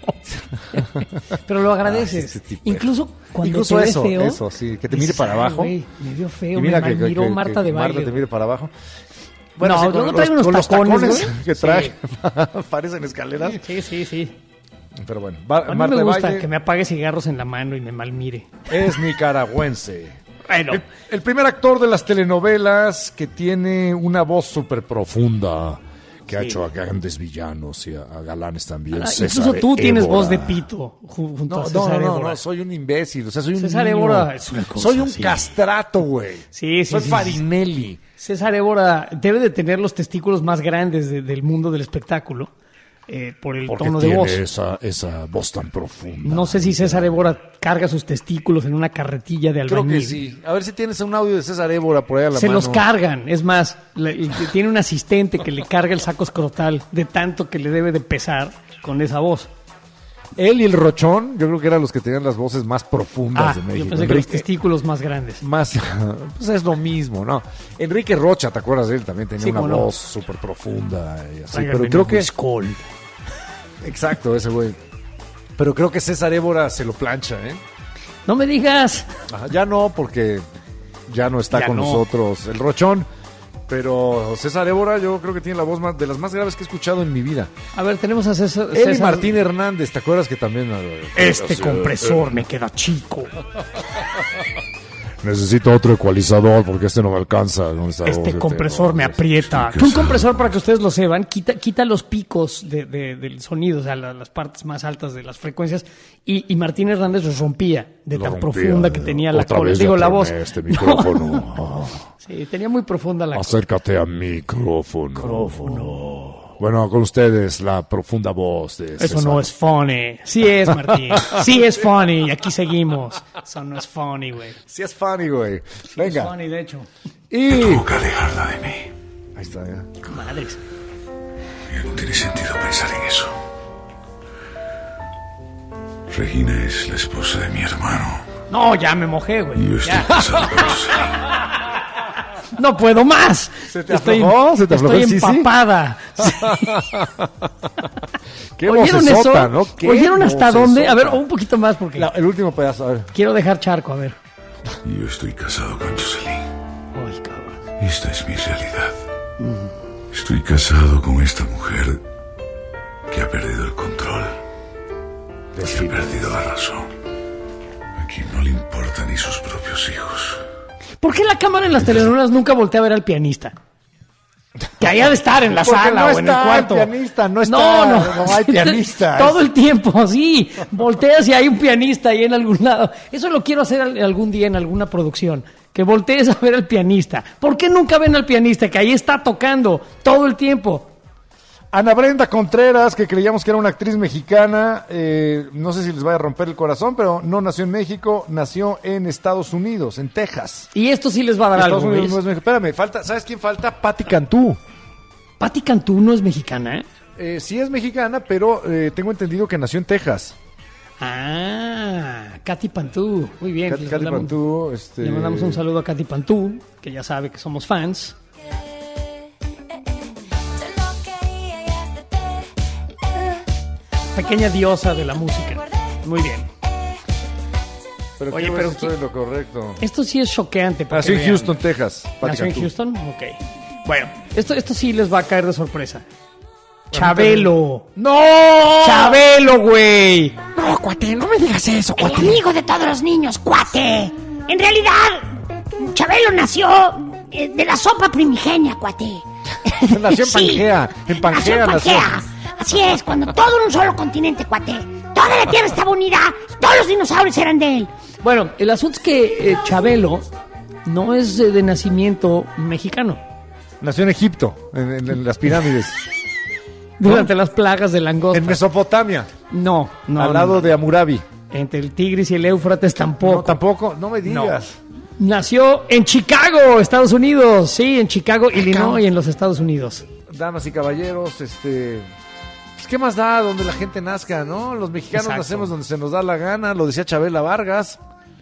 Pero lo agradeces. Ay, ese tipo. Incluso cuando Incluso te ve eso, feo. eso, sí, que te mire dices, para "Ay, abajo". güey, me vio feo, Y mira me miró Marta de Baile. Marta te mire para abajo. No, sí, luego con trae unos con los tacones, tacones güey. que Sí. trae, parecen escaleras. Sí. Pero bueno, A mí Marta me de gusta Baile que me apague cigarros en la mano y me malmire. es nicaragüense. Bueno, El primer actor de las telenovelas que tiene una voz súper profunda, que ha hecho a grandes villanos y a galanes también. incluso tú tienes voz de pito junto a César Évora. No, soy un imbécil, o sea, soy un César niño. Évora es una cosa Soy un así. castrato, güey. Sí, Soy Farinelli. César Évora debe de tener los testículos más grandes del mundo del espectáculo por el Porque tono de tiene voz. esa voz tan profunda. No sé si César Évora carga sus testículos en una carretilla de Creo albañil. que sí. A ver si tienes un audio de César Évora por ahí a la Se mano. los cargan, es más, tiene un asistente que le carga el saco escrotal de tanto que le debe de pesar con esa voz. Él y el Rochón, yo creo que eran los que tenían las voces más profundas de México. Yo pensé que los testículos más grandes. Más, pues es lo mismo, ¿no? Enrique Rocha, ¿te acuerdas de él? También tenía Sí, una cómo no. voz súper profunda y así. Tráiganme Pero creo un que... Whiskol. Exacto, ese güey. Pero creo que César Évora se lo plancha, ¿eh? No me digas. Ajá, ya no, porque ya no está Ya con no. nosotros el Rochón. Pero César Évora yo creo que tiene la voz de las más graves que he escuchado en mi vida. A ver, tenemos a César. Él y César- Martín Hernández, ¿te acuerdas que también... Este compresor me queda chico. Necesito otro ecualizador porque este no me alcanza. ¿Dónde está? Este ¿Dónde compresor tengo? me aprieta. Que un compresor, para que ustedes lo sepan, quita los picos del sonido, o sea, las partes más altas de las frecuencias. Y Martín Hernández los rompía de Lo tan rompía. profunda que tenía la Otra cola. vez Digo, ya la troné voz. este micrófono. Sí, tenía muy profunda la cola. Acércate a micrófono. Bueno, con ustedes la profunda voz de Eso César. no es funny. Sí es, Martín. Sí es funny. Y aquí seguimos. Eso no es funny, güey. Sí es funny, güey. Es Venga. funny, de hecho. Y... Tengo que alejarla de mí. Ahí está, ya. Madres. Ya no tiene sentido pensar en eso. Regina es la esposa de mi hermano. No, ya me mojé, güey. Y yo estoy Ya. casado con José. No puedo más. ¿Se te aflojó? ¿Se te aflojó estoy el sisi? empapada. Qué ¿Oyeron vocesota, eso? ¿no? Qué ¿Oyeron hasta dónde? A ver, vocesota. un poquito más porque El último pedazo, a ver. quiero dejar charco, a ver. Y yo estoy casado con Jocelyn. Ay, cabrón. Esta es mi realidad. Estoy casado con esta mujer que ha perdido el control. Que ha perdido la razón. A quien no le importa ni sus propios hijos. ¿Por qué la cámara en las telenovelas nunca voltea a ver al pianista? Que haya de estar en la Porque sala no o en el está cuarto. el pianista, no está, No no hay pianistas. Todo el tiempo, sí. Volteas y hay un pianista ahí en algún lado. Eso lo quiero hacer algún día en alguna producción. Que voltees a ver al pianista. ¿Por qué nunca ven al pianista? Que ahí está tocando todo el tiempo. Ana Brenda Contreras, que creíamos que era una actriz mexicana, no sé si les vaya a romper el corazón, pero no nació en México, nació en Estados Unidos, en Texas. Y esto sí les va a dar Estados algo, Unidos ¿ves? no es México. Espérame, falta, ¿sabes quién falta? Patti Cantú. Patti Cantú no es mexicana, ¿eh? Sí es mexicana, pero tengo entendido que nació en Texas. Ah, Katy Pantú. Muy bien. Katy Pantú, Le mandamos un saludo a Katy Pantú, que ya sabe que somos fans. Pequeña diosa de la música. Muy bien. Pero Oye, quiero ver pero si estoy en lo correcto. Esto sí es choqueante. para Nació que en vean. Houston, Texas. Patti ¿Nació en Cantú. Houston? Ok. Bueno, esto sí les va a caer de sorpresa. Chabelo. ¡No! ¡Chabelo, güey! No, cuate, no me digas eso, cuate. El amigo de todos los niños, cuate. En realidad, Chabelo nació de la sopa primigenia, cuate. Nació en Sí, Pangea. En Pangea nació. Así es, cuando todo en un solo continente, cuate. Toda la tierra estaba unida, todos los dinosaurios eran de él. Bueno, el asunto es que Chabelo no es de nacimiento mexicano. Nació en Egipto, en las pirámides. Durante las plagas de langosta. En Mesopotamia, No. al lado de Hammurabi. Entre el Tigris y el Éufrates tampoco. No, tampoco, no me digas. Nació en Chicago, Estados Unidos. Sí, en Chicago, Illinois, en los Estados Unidos. Damas y caballeros, pues, ¿qué más da donde la gente nazca, no? Los mexicanos Exacto. nacemos donde se nos da la gana, lo decía Chabela Vargas.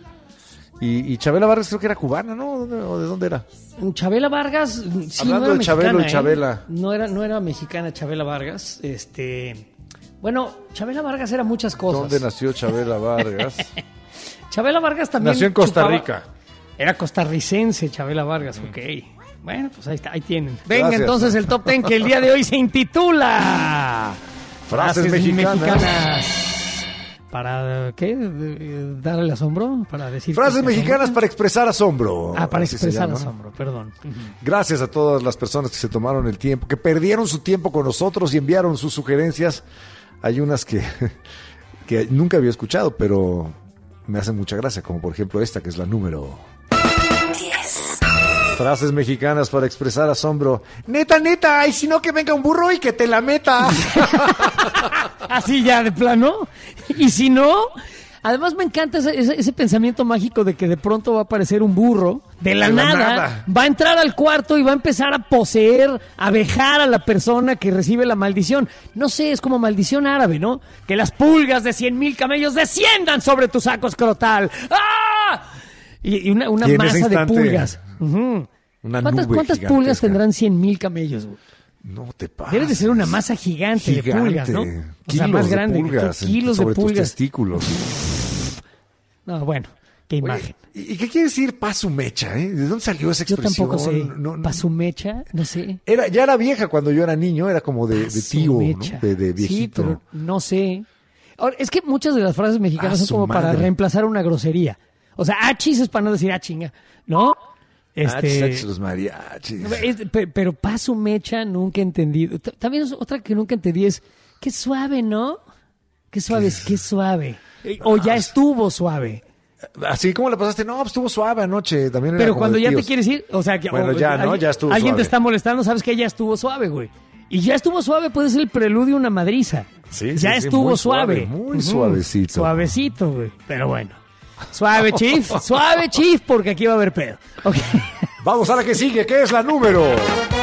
Y Chabela Vargas creo que era cubana, ¿no? ¿O de dónde era? Chabela Vargas, sí, Hablando no era de Chabelo mexicana, y Chabela. No era mexicana Chabela Vargas. Bueno, Chabela Vargas era muchas cosas. ¿Dónde nació Chabela Vargas? Chabela Vargas también Nació en Costa chupaba- Rica. Era costarricense Chabela Vargas, ok. Bueno, pues ahí está, ahí tienen. Venga, Gracias. entonces el top 10 que el día de hoy se intitula Frases mexicanas. ¿Para qué? ¿Darle el asombro? Para decir Frases que se mexicanas asombra. para expresar asombro. Para así se expresar llama. asombro, perdón. Gracias a todas las personas que se tomaron el tiempo, que perdieron su tiempo con nosotros y enviaron sus sugerencias. Hay unas que nunca había escuchado, pero me hacen mucha gracia, como por ejemplo esta, que es la número 10. Frases mexicanas para expresar asombro. Neta, neta, y si no que venga un burro y que te la meta. Así ya, de plano. Y si no, además me encanta ese pensamiento mágico de que de pronto va a aparecer un burro de la nada, va a entrar al cuarto y va a empezar a poseer, a vejar a la persona que recibe la maldición. No sé, es como maldición árabe, ¿no? Que las pulgas de 100,000 camellos desciendan sobre tu saco escrotal. ¡Ah! Y una Y en ese masa de instante, pulgas. Ujú. una ¿Cuántas nube pulgas gigantesca. tendrán 100,000 camellos, güey? No te pases. Debe de ser una masa gigante de pulgas, ¿no? O sea, Kilos más grande, de pulgas kilos de sobre tus pulgas. testículos. No, bueno, qué imagen. Oye, ¿y qué quiere decir pasumecha? ¿De dónde salió esa Yo expresión? tampoco sé. No. Pasumecha, no sé. Ya era vieja cuando yo era niño, era como de tío, Pasumecha. ¿no? De viejito. Sí, pero no sé. Ahora, es que muchas de las frases mexicanas Ah, son su como para madre. reemplazar una grosería. O sea, achis es para no decir chinga, ¿no? Los mariachis. Pero pasumecha nunca he entendido. También es otra que nunca entendí es, qué suave, ¿no? Qué suave, es qué suave. O ya estuvo suave. Así como le pasaste, no, pues estuvo suave anoche. También era Pero como cuando de ya te tíos. quieres ir, o sea, que Bueno, ya, ¿no? Ya estuvo alguien suave. te está molestando, sabes que ya estuvo suave, güey. Y ya estuvo suave puede ser el preludio de una madriza. Sí, ya sí, sí, estuvo muy suave. muy Ujú. suavecito. Suavecito, güey. Pero bueno. Suave, chief, porque aquí va a haber pedo. Ok. Vamos a la que sigue, que es la número 9.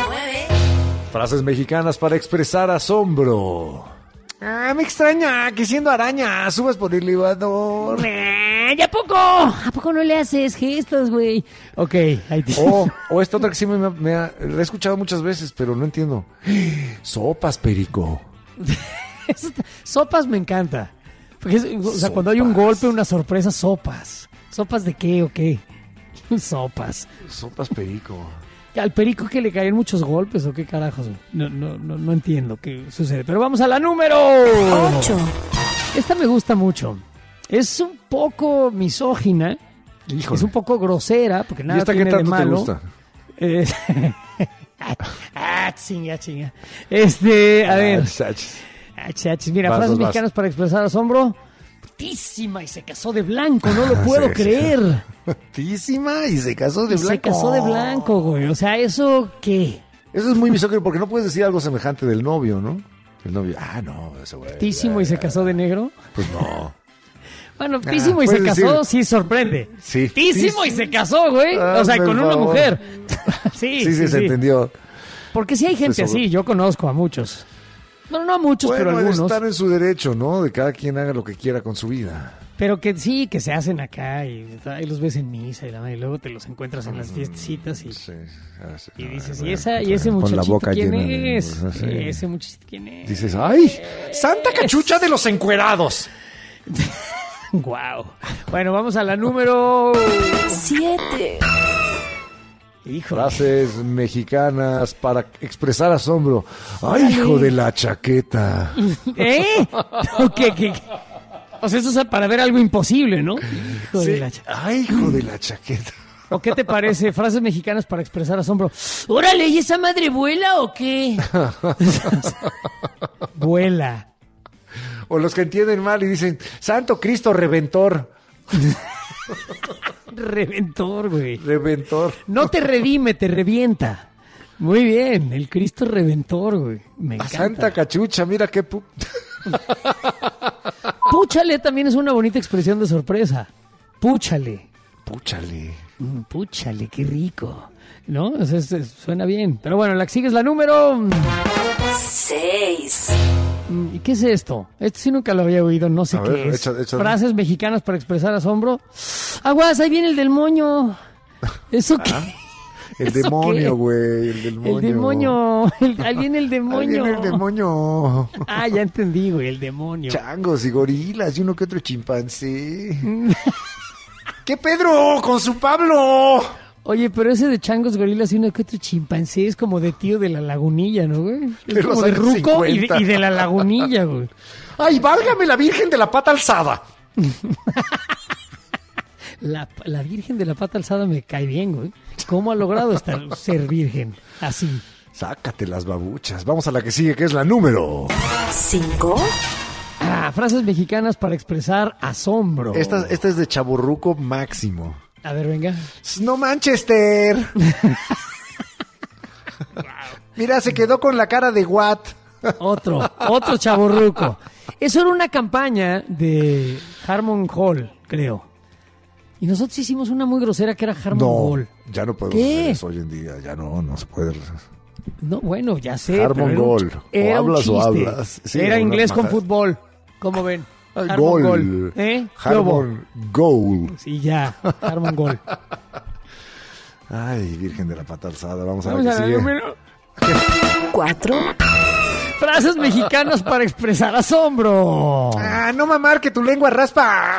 Frases mexicanas para expresar asombro. Ah, me extraña que siendo araña subas por el elevador. ¿Y a poco no le haces gestos, güey? Ok, ahí te... O esta otra que sí la he escuchado muchas veces, pero no entiendo. Sopas, perico. Sopas me encanta. Porque o sea, cuando hay un golpe, una sorpresa, sopas. ¿Sopas de qué o qué? Sopas. Sopas, perico. ¿Al perico que le caen muchos golpes o qué carajos? No entiendo qué sucede. Pero vamos a la número 8. Esta me gusta mucho. Es un poco misógina. Híjole. Es un poco grosera, porque ¿Y nada esta qué tiene de tanto te malo. gusta? Chinga. A ver. Mira, Vas, frases vas. mexicanas para expresar asombro. Putísima y se casó de blanco, no lo puedo creer. Putísima y se casó de Y blanco. se casó de blanco, güey. O sea, ¿eso qué? Eso es muy misógino porque no puedes decir algo semejante del novio, ¿no? El novio, no, eso güey. ¿Tísimo y se casó de negro? Pues no. Bueno, tísimo y se puedes casó, decir- sí sorprende. Sí. Tísimo y se casó, güey. O sea, Hazme con el una favor. mujer. Sí, Se entendió. Porque sí hay gente Eso- así, yo conozco a muchos. No a muchos, pero Bueno, algunos. están en su derecho, ¿no? De cada quien haga lo que quiera con su vida. Pero que sí, que se hacen acá y los ves en misa y luego te los encuentras en las fiestecitas y Sí. y dices, bueno, ¿y ese con la muchachito boca quién llena de- es? sí. Ese muchachito quién es. Dices, ¡ay! Santa cachucha de los encuerados. Guau. Bueno, vamos a la número 7. Hijo. Frases mexicanas para expresar asombro. ¡Ay, hijo de la chaqueta! ¿Eh? ¿Qué? O sea, eso es para ver algo imposible, ¿no? Hijo de la ¡Ay, hijo de la chaqueta! ¿O qué te parece? Frases mexicanas para expresar asombro. Órale, ¿y esa madre vuela o qué? Vuela. O los que entienden mal y dicen, ¡Santo Cristo Reventor! Reventor, güey. Reventor. No te redime, te revienta. Muy bien, el Cristo Reventor, güey. Me A encanta. Santa Cachucha, mira qué... Púchale también es una bonita expresión de sorpresa. Púchale. Púchale. Púchale, qué rico. ¿No? O sea, suena bien. Pero bueno, la que sigue es la número 6. ¿Y qué es esto? Esto sí nunca lo había oído, no sé A qué ver, es. échale. Frases mexicanas para expresar asombro. Aguas, ahí viene el del moño. ¿Eso qué? El ¿Eso demonio, qué? güey. El del moño. El demonio. Ahí viene el demonio. Ahí viene el demonio. Ah, ya entendí, güey, el demonio. Changos y gorilas y uno que otro chimpancé. ¿Qué Pedro? Con su Pablo. Oye, pero ese de changos, gorilas y uno que otro chimpancé es como de tío de la lagunilla, ¿no, güey? Es De como los de años ruco y 50. de la lagunilla, güey. ¡Ay, válgame la Virgen de la Pata Alzada! La Virgen de la Pata Alzada me cae bien, güey. ¿Cómo ha logrado ser virgen? Así. Sácate las babuchas. Vamos a la que sigue, que es la número. 5. Frases mexicanas para expresar asombro. Esta es de chaburruco máximo. A ver, venga. ¡No Manchester! Mira, se quedó con la cara de Watt. Otro chavorruco. Eso era una campaña de Harmon Hall, creo. Y nosotros hicimos una muy grosera que era Harmon No, Hall. ya no podemos ¿Qué? hacer eso hoy en día. Ya no se puede. No, bueno, ya sé. Harmon pero Goal. Era O un hablas o chiste. hablas. Sí, Era una inglés con majada. fútbol. ¿Cómo ven? Harmon Gol. Goal. ¿Eh? ¿Qué hubo? Harmon Goal. Sí, ya. Harmon Goal. Ay, Virgen de la Pata Alzada. Vamos a Vamos ver a qué ver, sigue. número. 4. Frases mexicanas para expresar asombro. ¡Ah, no mamar, que tu lengua raspa!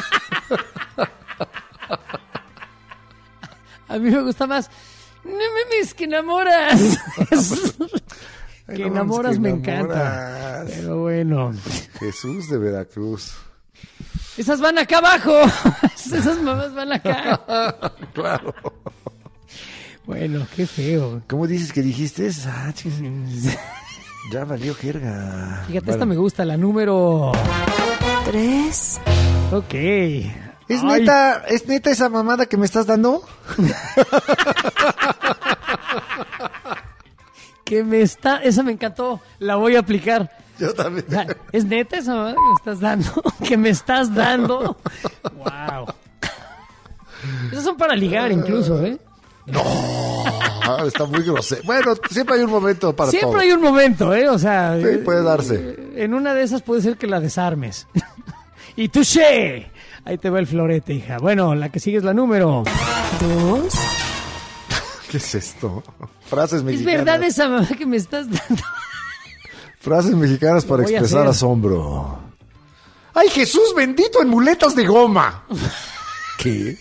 A mí me gusta más. No mames, que enamoras. Ay, Que no mames, enamoras que me enamoras. encanta. Pero bueno. Jesús de Veracruz. Esas van acá abajo. Esas mamás van acá. Claro. Bueno, qué feo. ¿Cómo dices que dijiste? Ah, ya valió jerga. Fíjate, Vale. esta me gusta, la número... 3. Ok. ¿Es Ay, neta esa mamada que me estás dando? que me está... Esa me encantó. La voy a aplicar. Yo también. O sea, ¿es neta esa mamada que me estás dando? ¿Que me estás dando? Wow. Esas son para ligar incluso, ¿eh? Ah, está muy grosero. Bueno, siempre hay un momento para Siempre todo. hay un momento, ¿eh? O sea... Sí, puede darse. En una de esas puede ser que la desarmes. Y touché. Ahí te va el florete, hija. Bueno, la que sigue es la número... 2. ¿Qué es esto? Frases Es mexicanas. verdad esa mamá que me estás dando. Frases mexicanas para Lo voy a expresar hacer. asombro. ¡Ay, Jesús bendito en muletas de goma! ¿Qué?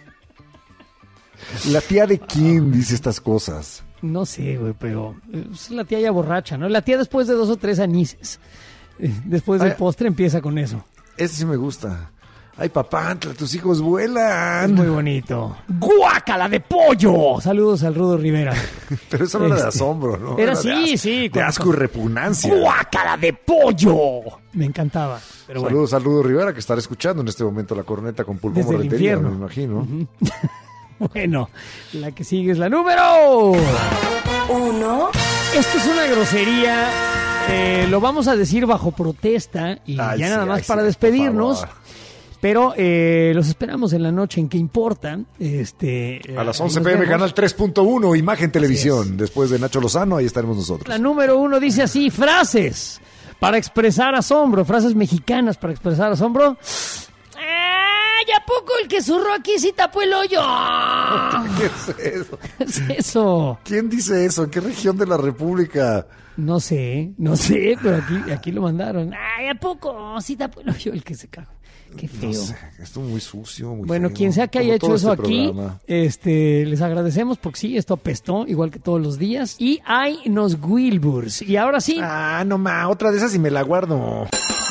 ¿La tía de quién dice estas cosas? No sé, güey, pero es la tía ya borracha, ¿no? La tía después de 2 o 3 anices. Después del Ay. postre empieza con eso. Ese sí me gusta. Ay, papá, tus hijos Es vuelan. muy bonito. ¡Guácala de pollo! Saludos al Rudo Rivera. Pero eso no era de Este, asombro, ¿no? Era de sí, as- sí. De cuando- asco y repugnancia. ¡Guácala de pollo! Me encantaba. Pero bueno. Saludos al Rudo Rivera que estará escuchando en este momento la corneta con pulmón Desde el morretería, infierno. me imagino. Bueno, la que sigue es la número... 1. 1. Esto es una grosería. Lo vamos a decir bajo protesta y Ay, ya sí, nada más ay, para sí, despedirnos. por favor. Pero los esperamos en la noche en que importa. A las ahí 11 nos p.m. vemos. Canal 3.1, Imagen Televisión. Después de Nacho Lozano, ahí estaremos nosotros. La número 1 dice así: frases para expresar asombro, frases mexicanas para expresar asombro. ¡Ay, a poco el que zurró aquí sí tapó el hoyo! ¿Qué es eso? ¿Qué es eso? ¿Quién dice eso? ¿En qué región de la República? No sé, pero aquí lo mandaron. ¡Ay, a poco sí tapó el hoyo el que se cagó! ¡Qué feo! No sé, esto es muy sucio, muy Bueno, feo. quien sea que haya Como hecho todo eso este aquí, programa. les agradecemos porque sí, esto apestó, igual que todos los días. Y hay nos Wilburs. Y ahora sí, Ah, no ma, otra de esas y me la guardo.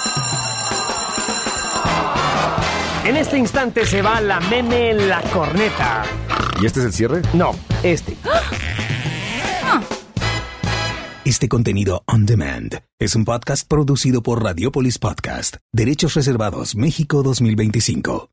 en este instante se va la meme en la corneta. ¿Y este es el cierre? No, este. Este contenido on demand es un podcast producido por Radiopolis Podcast. Derechos reservados México 2025.